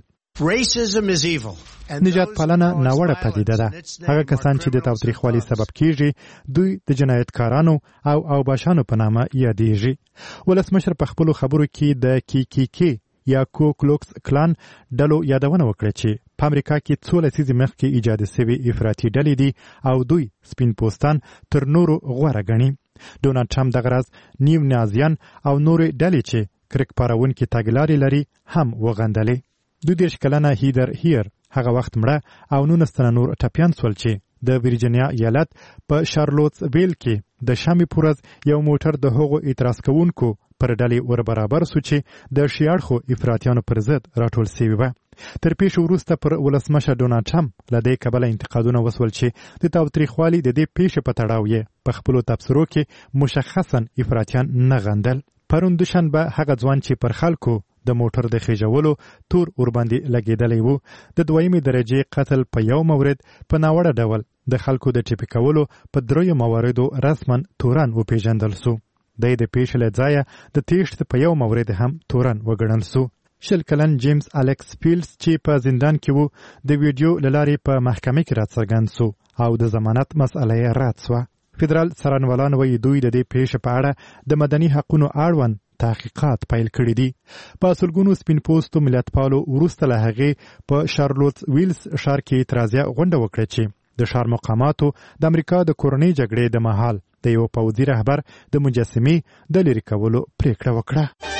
نجات پالنه ناوړه پدیده ده. هغه کسان چې د تاوتریخوالي سبب کیږي دوی د جنایتکارانو او اوباشانو په نامه یادېږي. ولسمشر په خپلو خبرو کې د کی کی کی یا کو کلوکس کلان ډلو یادونه وکړه چې په امریکا کې څو لسیزې مخکې ایجاد شوي افراطي ډلې دي او دوی سپین پوستان تر نورو غوره ګڼي. ډونالد ټرمپ دغه راز نیو نازیان او نورې ډلې چې کرک پارونکي تګلارې لري هم وغندلې. دوی دېرش کلنه هیدر هیر هغه وخت مړه او نولس تنه نور ټپیان سول چې د ورجینیا ایالت په شارلوټس ویل کې د شامي پورز یو موټر د هغو اعتراض کوونکو پر ډلې ور برابر سو چې د شیاړخو افراطیانو پر ضد راټول سوي وه. تر پیښې وروسته پر ولسمشر ډونالډ ټرمپ له دې کبله انتقادونه وسول چې د تاوتریخوالي د دې پیښې په تړاو یې په خپلو تبصرو کې مشخصا افراطیان نه غندل. پرون دوشنبه هغه ځوان چې پر خلکو د موټر د خېژولو تور ورباندې لګېدلی وو د دویمې درجې قتل په یو مورد په ناوړه ډول د خلکو د ټیپي کولو په دریو مواردو رسما تورن وپېژندل سو. دی د پیښې له ځایه د تیښت په یو مورد هم تورن وګڼل سو. شل کلن جیمز الکس فیلز چې په زندان کې وو د ویډیو له لارې په محکمې کې راڅرګند سو او د ضمانت مسئله یې رد سوه. فدرال څارنوالان وایي دوی د دې پیښې په اړه د مدني حقونو اړوند تحقیقات پیل کړي دي. په سلګونو سپین پوستو ملتپالو وروسته له هغې په شارلوت ویلز ښار کې اعتراضیه غونډه وکړه چې د ښار مقاماتو د امریکا د کورنۍ جګړې د مهال د یو پوځي رهبر د مجسمې د لرې کولو پریکړه وکړه.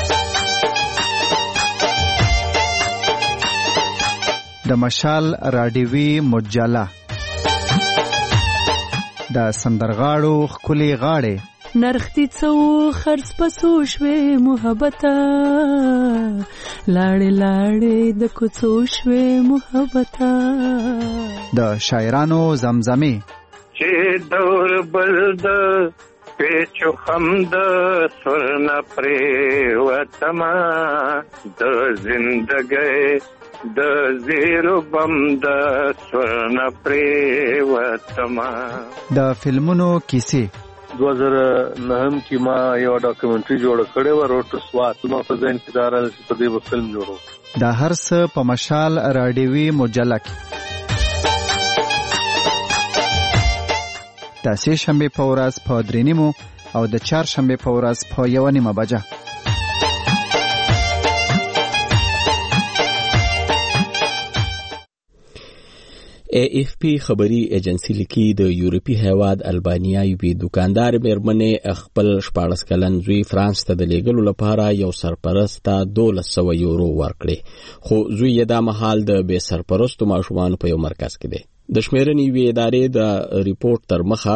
د مشال راډیوي مجله د سندرغاړو ښکلې غاړې نرختی څو خرڅ پسو شوې محبته لاړې لاړې د کوڅو شوې محبته د شاعرانو زمزمې چې دور بل د پیچو خم د سرنا پریوتما د زندګۍ د زیرو بم د سورنا پریوتما. د فلمونو کیسې دو هزار نهم کې ما یو ډاکومنټري جوړ کړی و روټ سوات ما په ځین کې دارل چې په دې فلم جوړو. د هر څه په مشال راډیوي مجله کې د سې شنبې په ورځ په درې نیمو او د چهار شنبې په ورځ په یو نیمه بجه. ای اف پی خبري ایجنسی لیکي د یورپی هیواد البانیا یوې دکاندار مېرمنې خپل شپاړس کلن زوی فرانس ته د لیږلو لپاره یو سرپرست ته دولس سوه یورو ورکړې، خو زوی یې دا مهال د بې سرپرستو ماشومانو په یو مرکز کې دی. د شمیرنې یوې ادارې د ریپورت تر مخه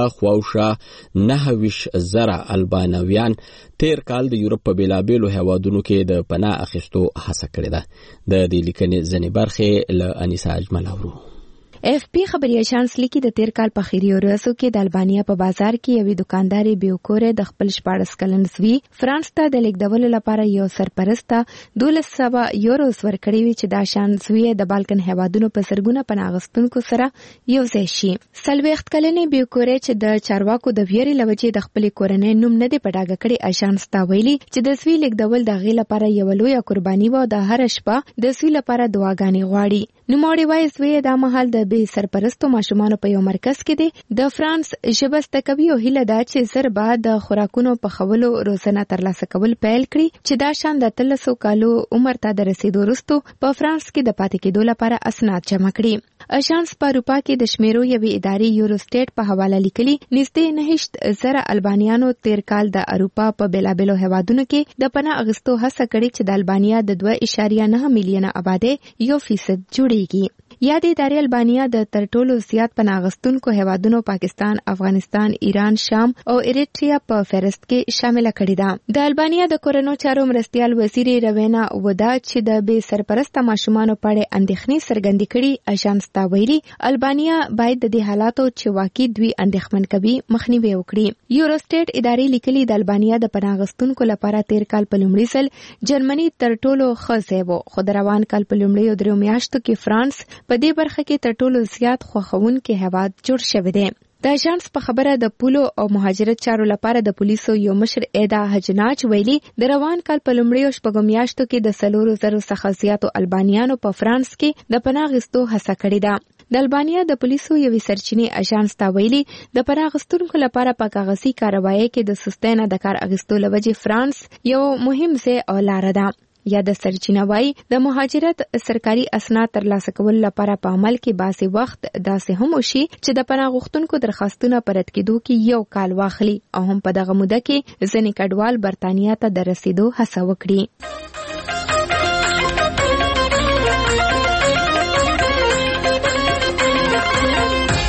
خواوشا نهه ویشت زره البانویان تیر کال د یورپ په بېلابېلو هیوادونو کې د پناه اخیستو هڅه کړې ده. د دې لیکنې ځینې برخې له انیسا اجمل اورو. اف پی خبري اژانس لیکي د تیر کال په خیری ورځو کې د البانیا په بازار کې یوې دکاندارې بیوکوره د خپل شپاړس کلن زوی فرانس ته د لیږدولو لپاره یو سرپرست ته دولس سوه یورو ورکړي وي چې دا شان زوی د بالکن هیوادونو په سرګونه پناه اخیستونکو سره یو ځای شي. څلوېښت کلنې بیوکوره چې د چارواکو د ویرې له وجې د خپلې کورنۍ نوم نه دی په ډاګه کړی اژانس ته ویلي چې د زوی لیږدول د هغې لپاره یوه لویه قرباني وه او د هره شپه د زوی لپاره دعاګانې غواړي. نوموړې وایي زوی دا مهال د بې سرپرستو ماشومانو په یو مرکز کې دی. د فرانس ژبه زده کوي او هیله ده چې زر به د خوراکونو پخولو روزنه ترلاسه کول پیل کړي چې دا شان د اتلسو کالو عمر ته د رسیدو وروسته په فرانس کې د پاتې کېدو لپاره اسناد جمع کړي. اژانس په اروپا کې د شمیرو یوې ادارې یوروسټیټ په حواله لیکلي نږدې نهشت زره البانیانو تیر کال د اروپا په بېلابېلو هیوادونو کې د پناه اخیستو هڅه کړې چې د البانیا د دوه اعشاریه نهه میلیونه آبادۍ یو فیصد جوړیږي. یادې ادارې البانیا د تر ټولو زیات پناه اخیستونکو هیوادونو پاکستان، افغانستان، ایران، شام او ایریټریا په فهرست کې شامل کړې ده. د البانیا د کورنو چارو مرستیال وزیر روینا ودا چې د بې سرپرسته ماشومانو په اړه اندېښنې څرګندې کړي اژانس ته ویلي البانیا باید د دې حالاتو چې واقع دوی اندېښمن کوي مخنیوی وکړي. یوروسټیټ ادارې لیکلي د البانیا د پناه اخیستونکو لپاره تیر کال په لومړي ځل جرمني تر ټولو ښه ځای و، خو د روان کال په لومړیو دریو میاشتو کې فرانس په دې برخه کې تر ټولو زیات خوښونکي هیواد جوړ شوی دی. د اژانس په خبره د پولو او مهاجرت چارو لپاره د پولیسو یو مشر ایدا حجناج ویلي د روان کال په لومړیو شپږو میاشتو کې د څلورو زرو څخه زیاتو البانیانو په فرانس کې د پناه اخیستو هڅه کړې ده. د البانیا د پولیسو یوې سرچینې اژانس ته ویلي د پناه اخیستونکو لپاره په کاغذي کاروایۍ کې د سستۍ نه د کار اخیستو له وجې فرانس یو مهم ځای او لاره ده. یا د سرچینه وای د مهاجرت سرکاري اسناد ترلاسه کول لپاره په عمل کې باسي وخت داسې هم وشي چې د پناه غوښتونکو درخواستونه په رد کېدو کې یو کال واخلي او هم په دغه موده کې ځینې کډوال برتانیا ته د رسیدو هڅه وکړي.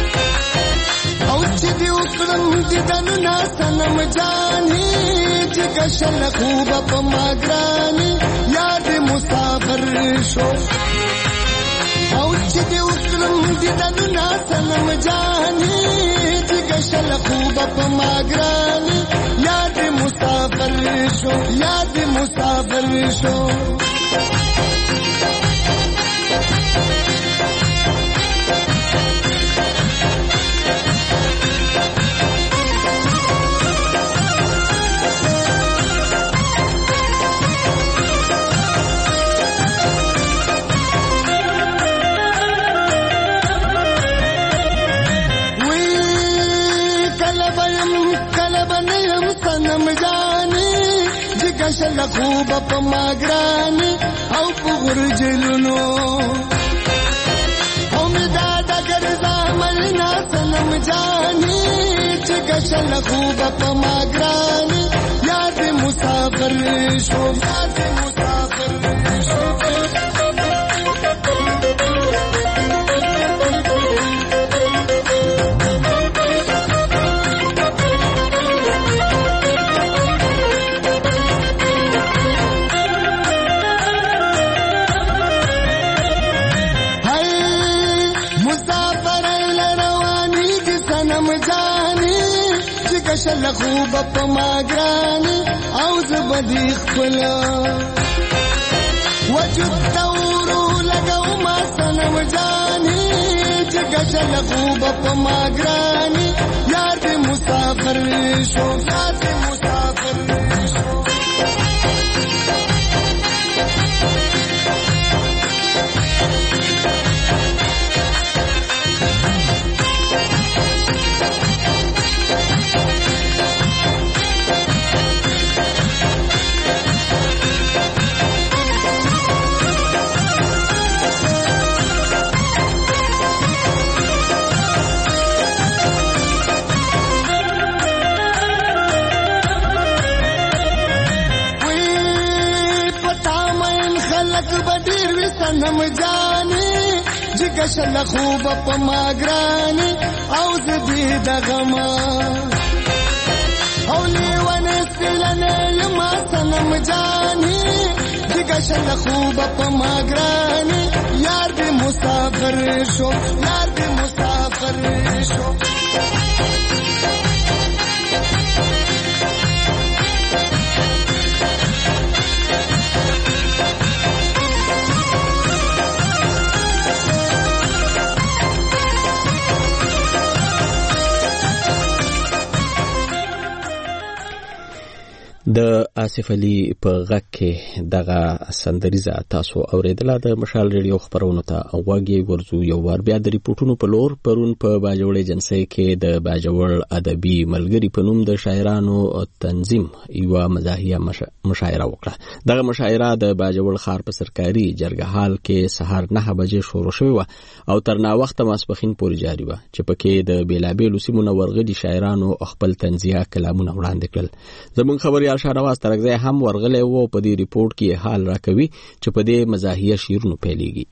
او چې دی وکړم دیدنونه سنم جانې چې جګشل خوب په ماګرانی یاد مسافر شو او چې دې وکړم دې دنو ناسلم جاني جګشل خوب په ماګرانی یاد مسافر شو یاد مسافر شو جګشل خوب په ماګرانی او په غرجلونو او می دا دګر زامل ناسلم جانی جګشل خوب په ماګرانی یاد مسافر شو یاد مسافر شو جګشل خوب په ماګرانی او زبدی خپل وجود تورو لګاو ما سنم جانی جګشل خوب په ماګرانی یاد مسافر شو یاد مسافر شو سنم جانی جګشل خوب په ماګرانی او زدی دغما او لیوان سلنه یما سنم جانی جګشل خوب په ماګرانی یار دې مسافر شو یار دې مسافر شو د آصف علي په غږ کې دغه سندریزه تاسو اوریدله. د مشال ریډیو خبرونو ته غوږی ورزو یو وار بیا د ریپورتونو په لور. پرون په باجوړ ایجنسی کې د باجوړ ادبي ملګری په نوم د شاعرانو تنظیم یو مزاحیه مشاعره وکړه. دغه مشاعره د باجوړ ښار په سرکاري جرګه هال کې سهار نه بجې شروع شوه او تر نا وخت ماسپخین پورې جاری وه چې پکې د بیلابېلو سیمو نه ورغلي شاعرانو خپل طنزیه کلامونه وړاندې کړل. زموږ خبري شاهنواز ترغزی هم ورغلی وو. په دې ریپورت کې حال راکوي چې په دې مزاحیه شیرونو پیلېږي.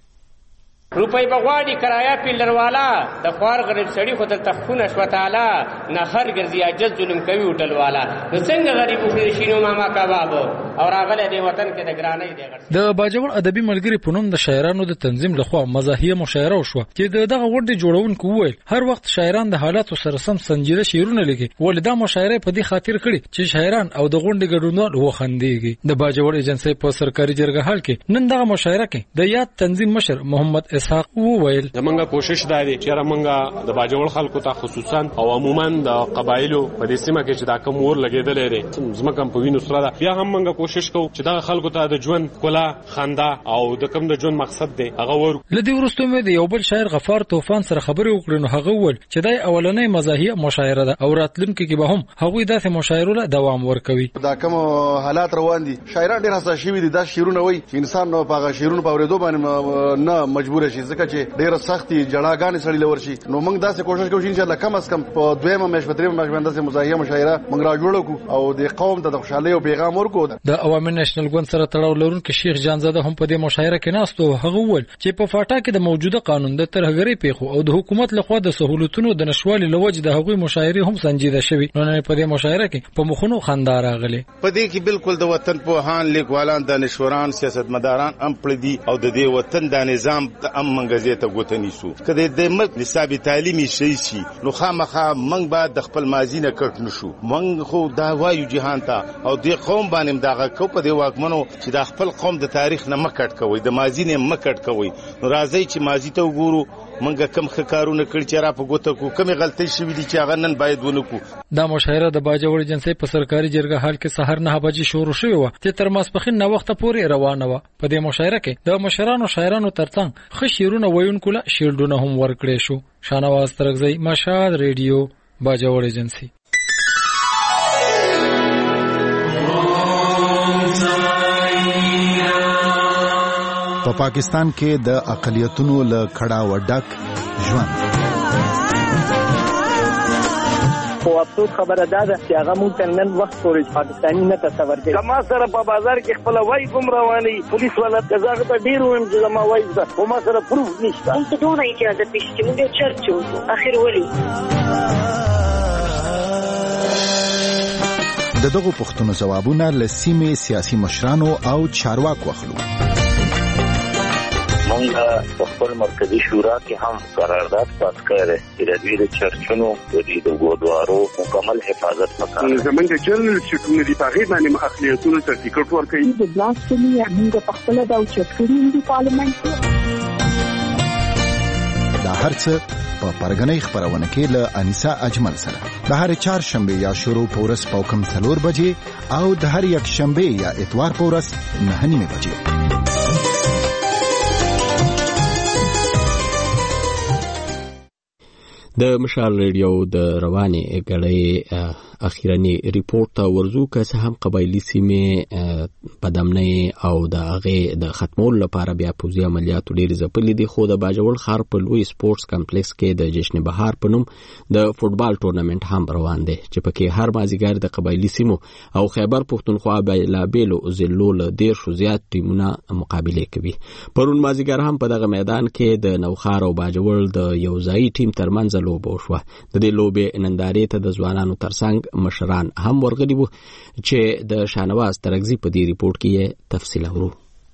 روپۍ بغواړي کرایه پیلر والا د خوار غریب سړي خو د تخونه شو تعالی نه هر ګرځي عجز ظلم کوي هوټل والا نو څنګه غریب وکړي شینو ماما کباب او راغله د وطن کې د ګرانۍ دی. د باجوړ ادبي ملګری په نوم د شاعرانو د تنظیم لخوا مزاحیه مشاعره وشوه چې دغه غونډې جوړونکو وویل هر وخت شاعران د حالاتو سره سم سنجیده شعرونه لیکي ولې دا مشاعره په دې خاطر کړي چې شاعران او د غونډې ګډونوال وخندېږي. د باجوړ ایجنسی په سرکاري جرګه حال کې نن دغه مشاعره کې د یاد تنظیم مشر محمد اسحاق وویل زمونږه کوشش دا دی چې زمونږه د باجوړ خلکو ته خصوصا او عموما د قبایلو په دې سیمه کې چې دا کوم ور لګیدلې دي زمکه په وینو سره دا بیا هم موږ کوشش کوو چې دا خلکو ته د ژوند کلا خندا او د کوم د ژوند مقصد دی هغه ور. لدی ورستو مې د یو بل شاعر غفار طوفان سره خبرې وکړې نو هغه ول چې دا اولنۍ مزاحیه مشاعره ده او راتلونکي کې به هم هغه داسې مشاعره له دوام ورکوي. دا کوم حالات روان دي شاعران ډېر حساس شوي دي دا شعرونه وای چې انسان نو په شعرونو په اورېدو باندې نه مجبور شي ځکه چې ډېر سختي جړاګانې سړی لور شي نو موږ داسې کوشش کوو چې ان شاء الله کم از کم په دویمه مېش په درېمه مېش باندې مزاحیه مشاعره موږ را جوړو او د قوم ته د خوشحالۍ او پیغام ورکو. د عوامي نېشنل ګوند سره تړاو لرونکي شیخ جانزاده هم په دې مشاعره کې ناست او هغه وویل چې په فاټا کې د موجوده قانون د ترهګرۍ پیښو او د حکومت لخوا د سہولتونو د نشوالي لوجه د هغوی مشاعرې هم سنجیده شوي. نو نن په دې مشاعره کې په مخونو خندا راغلي. په دې کې بالکل د وطن پوهان، لیکوالان، دانشوران، سیاستمداران هم پړدي او د دې وطن د نظام د ام منګزې ته ګوتنی سو. کله د ملک نصاب تعلیمي شي شي نو خامخا منګ بعد د خپل ماضی نه کټ نشو. منګ خو دا وایو جهان ته او د قوم باندې دغه کو په دی واکمنو چې د خپل قوم د تاریخ نه مکټ کوي، د ماضی نه مکټ کوي. نو راځي چې ماضی ته وګورو منګه کم خکارونه کړ چې را په ګوته کو کمی غلطۍ شوې دي چې هغه نن باید ونکو. دا مشاعره د باجوړ ایجنسی په سرکاري جرګه حال کې سحر نه بجې شروع شوې و چې تر ماسپخین نه وخت پورې روانه و. په دې مشاعره کې د مشرانو شاعرانو ترڅنګ ښه شعرونه ویونکو له شیلډونه هم ورکړې شو. شانواز ترغزی، مشهد ریډیو، باجوړ ایجنسی. په پاکستان کې د اقلیتونو له کړه وډک ژوند. خو افسوس خبره ده چې هغه مونږ ته نن وخت پورې پاکستاني نه تصور کوي. زما سره په بازار کې خپل وای کوم رواني پولیس والا قزاق ته ډیر ویم چې زما وای ده خو ما سره پروف نشته. مونږ ته دونه اجازه پېښ چې مونږ چرچو اخر ولي د دغو پوښتنو ځوابونه له سیمې سیاسي مشرانو او چارواکو اخلو. مونږه په خپل مرکزی شورا کې هم قرارداد پاس کړی چې د دوی د چرچونو د دې د ګودوارو مکمل حفاظت وکړي. زمونږ د جنرال سټونه دی په هغې باندې اقلیتونو ته ټیکټ ورکوي. د بلاسفمي موږ په خپله دا اوچت کړي دي پارلمنټ کې. دا هر څه په پرګنۍ خبرونه کې له انیسا اجمل سره د هر چهار شنبه یا شروع پورس پوکم څلور بجې او د هر یک شنبه یا اتوار پورس نه نیمه بجې. د مشال ریډیو د رواني غړې اخیرنی ریپورت ته ورزو که څه هم قبایلی سیمې پدمنۍ او د هغې د ختمولو لپاره بیا پوځي عملیاتو ډېرې ځپلې دي. خو د باجوړ ښار په لوی سپورټس کمپلیکس کې د جشن بهار په نوم د فوټبال ټورنمنټ هم روان دی چې پکې هر مازیګر د قبایلی سیمو او خیبر پښتونخوا بېلابېلو ضلعو له دېرشو زیات ټیمونه مقابلې کوي. پرون مازیګر هم په دغه میدان کې د نوښار او باجوړ د یو ځایي ټیم ترمنځ لوبه وشوه. د دې لوبې نندارې ته د ځوانانو ترڅنګ مشران هم ورغلي وو چې د شانواز ترغزی په دې ریپورت کې تفصیل اورو.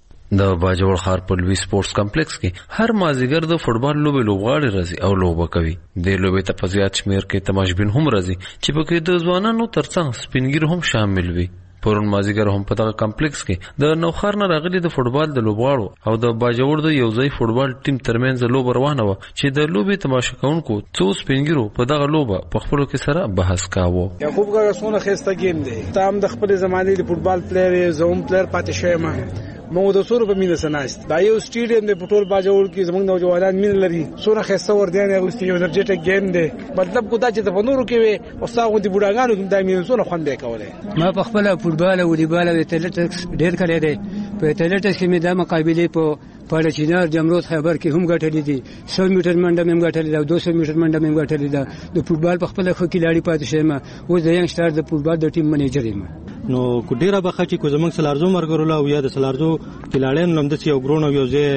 د باجوړ ښار په لوی سپورټس کمپلیکس کې هر مازیګر د فوټبال لوبې لوبغاړي راځي او لوبه کوي. د لوبې ته په زیات شمیر کې تماشبین هم راځي چې پکې د ځوانانو ترڅنګ سپینګیر هم شامل وي. پرون مازیګر هم په دغه کمپلیکس کې د نوښار نه راغلي د فوټبال د لوبغاړو او د باجوړ د یو ځای فوټبال ټیم ترمنځ لوبه روانه وه چې د لوبې تماشا کوونکو څو سپینګیرو په دغه لوبه په خپلو کې سره بحث کاوه. یعقوب کاکا څونه ښایسته گیم دی. ته هم د خپلې زمانې د فوټبال پلیر یې، زه هم پلیر پاتې شوی یم. موږ د سورو په مینه سناست دا یو سټیډیم د پټول باجوړ کې زموږ نوجوانان مینه لري. څونه ښایسته وردیان اغوستي یو انرژیټک گیم دی. مطلب کو دا چې په نورو کې وي او ستاسو د بوډاګانو هم دا مینه څونه خوند دی کولای. ما په خپل فوټبال او والیبال او اتلټکس ډېر کړی دی. په اتلټکس کې مې دا مقابلې په پاړچینار جمروز خیبر کې هم ګټلې دي. سو میټر منډه مې ګټلې ده او دوه سوه میټر منډه مې ګټلې ده. د فوټبال په خپل خو کې لاړې پاتې شوم. اوس د ینګ سٹار د فوټبال د ټیم منیجر یم. نو کو ډیره بخښه چې کو زمنګ سلارزو مرګرو او یا د سلارزو کلاړین لمد چې یو ګرون او یو ځای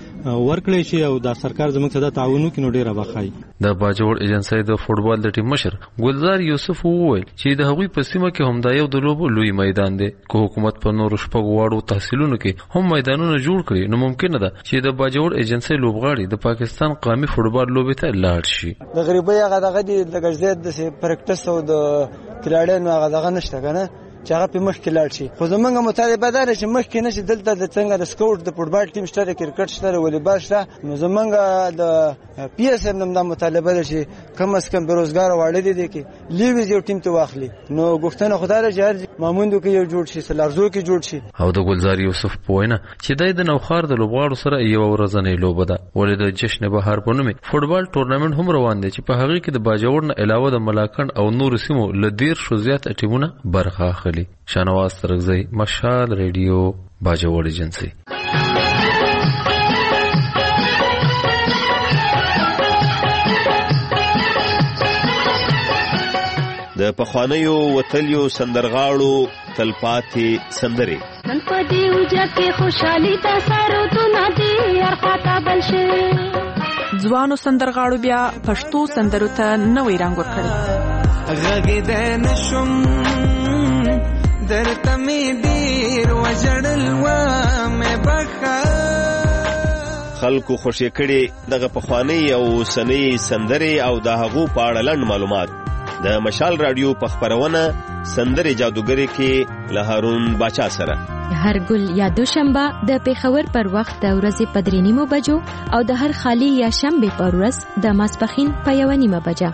ورکړی شي او د سرکار زمنګ صدا تعاونو کې نو ډیره بخښه. د باجوړ ایجنسی د فوټبال د ټیم مشر ګلزار یوسف وویل چې د هغوی په سیمه کې هم دا یو د لوبو لوی میدان دی. که حکومت په نورو شپږو واړو تحصیلونو کې هم میدانونه جوړ کړي نو ممکنه ده چې د باجوړ ایجنسی لوبغاړي د پاکستان قومي فوټبال لوبې ته لاړ شي. د غریبۍ هغه دغه د ګرځید د پریکټس او د کلاړین هغه دغه نشته کنه چې هغه په مخ کې لاړ شي. خو زمونږ مطالبه ده چې مخ کې نشي دلته د څنګه د سکاوټ د فوټبال ټیم شته، د کرکټ شته، د والیبال شته. نو زمونږ د پی اس ام نوم د مطالبه ده چې کم از کم بیروزګار واړه دي کې لیویز یو ټیم ته واخلي. نو غوښتنه خدای را جهر ماموندو کې یو جوړ شي، سلارزو کې جوړ شي. او د ګلزار یوسف پوینه چې دای د نوښار د لوبغاړو سره یو ورځنۍ لوبه ده. ولې د جشن بهار په نوم فوټبال ټورنمنټ هم روان دی چې په هغه کې د باجوړ نه علاوه د ملاکنډ او نور سیمو له دېرشو زیات ټیمونه برخه اخلي. شانواز ترغزی، مشال ریډیو، باجوړ ایجنسی. د د پخوانیو وتلیو سندرغاړو تلپاتې سندرې نن په دې وجه کې خوشحالي د سرودونه دي ارخواته بل شي ځوانو سندرغاړو بیا پښتو سندرو ته نوی رنګ ورکړی غږېدی نشم درته مې ډېر وژړل ومې بخښه خلکو خوشې کړي دغه پخوانۍ او اوسنۍ سندرې او د هغو په اړه لنډ معلومات د مشال رادیو په خپرونه سندرې جادوګرې کې له هارون باچا سره هر ګل یا دوشنبه د پیښور پر وخت د ورځې په درې نیمو بجو او د هر خالی یا شنبه پر ورځ د ماسپښین په یوه نیمه بجه.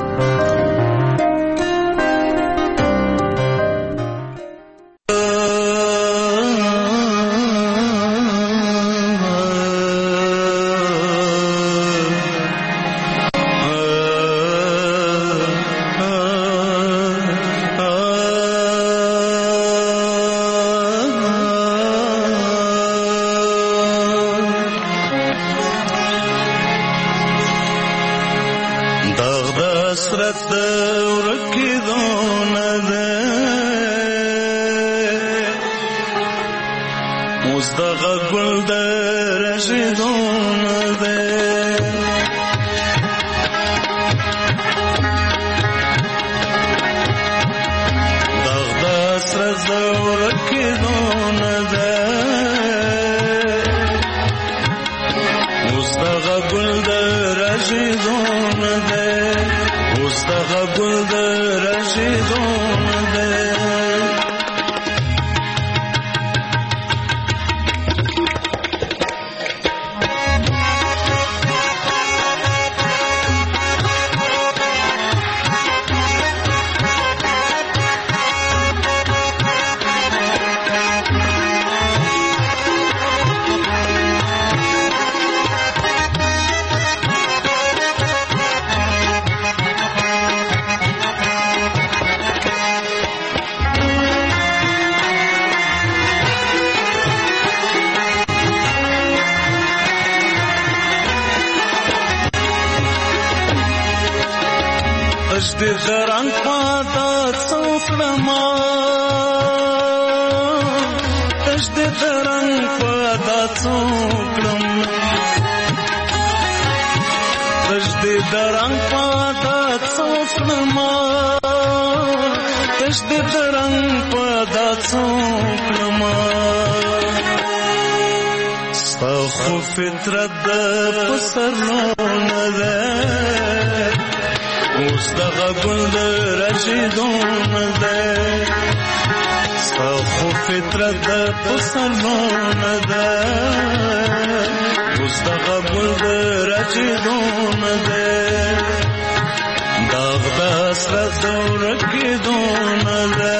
فطرت د پسرونه ده اوس دغه ګل د رشیدونه ده خو فطرت د پسرونه ده اوس دغه ګل د رشیدونه ده داغ د سره دور کېدونه ده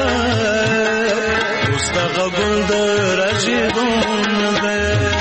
اوس دغه ګل د رشیدونه ده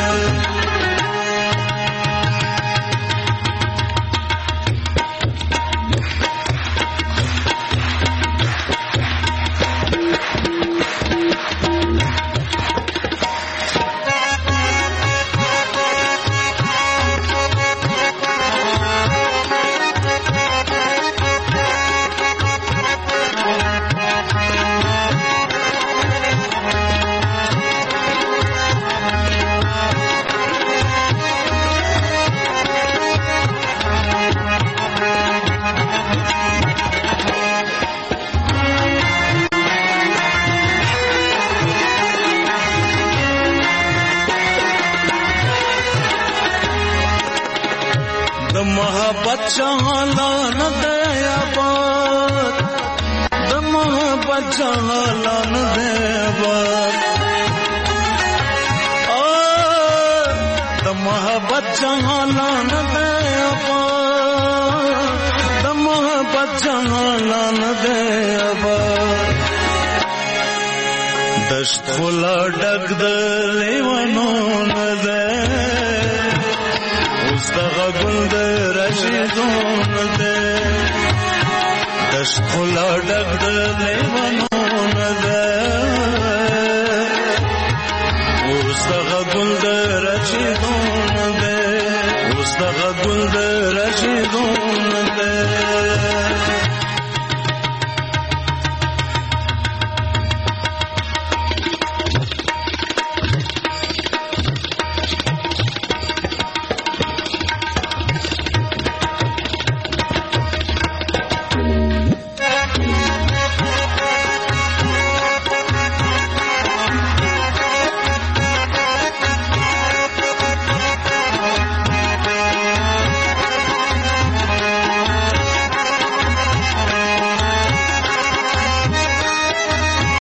جهالان دیاباد د محبت جهالان دیاباد د محبت جهالان دیاباد د محبت جهالان دیاباد دشت خلا ډک د لیوانو ده اوس دغه ګل د رشیدونه ده دشت خلا ډک د لیوانو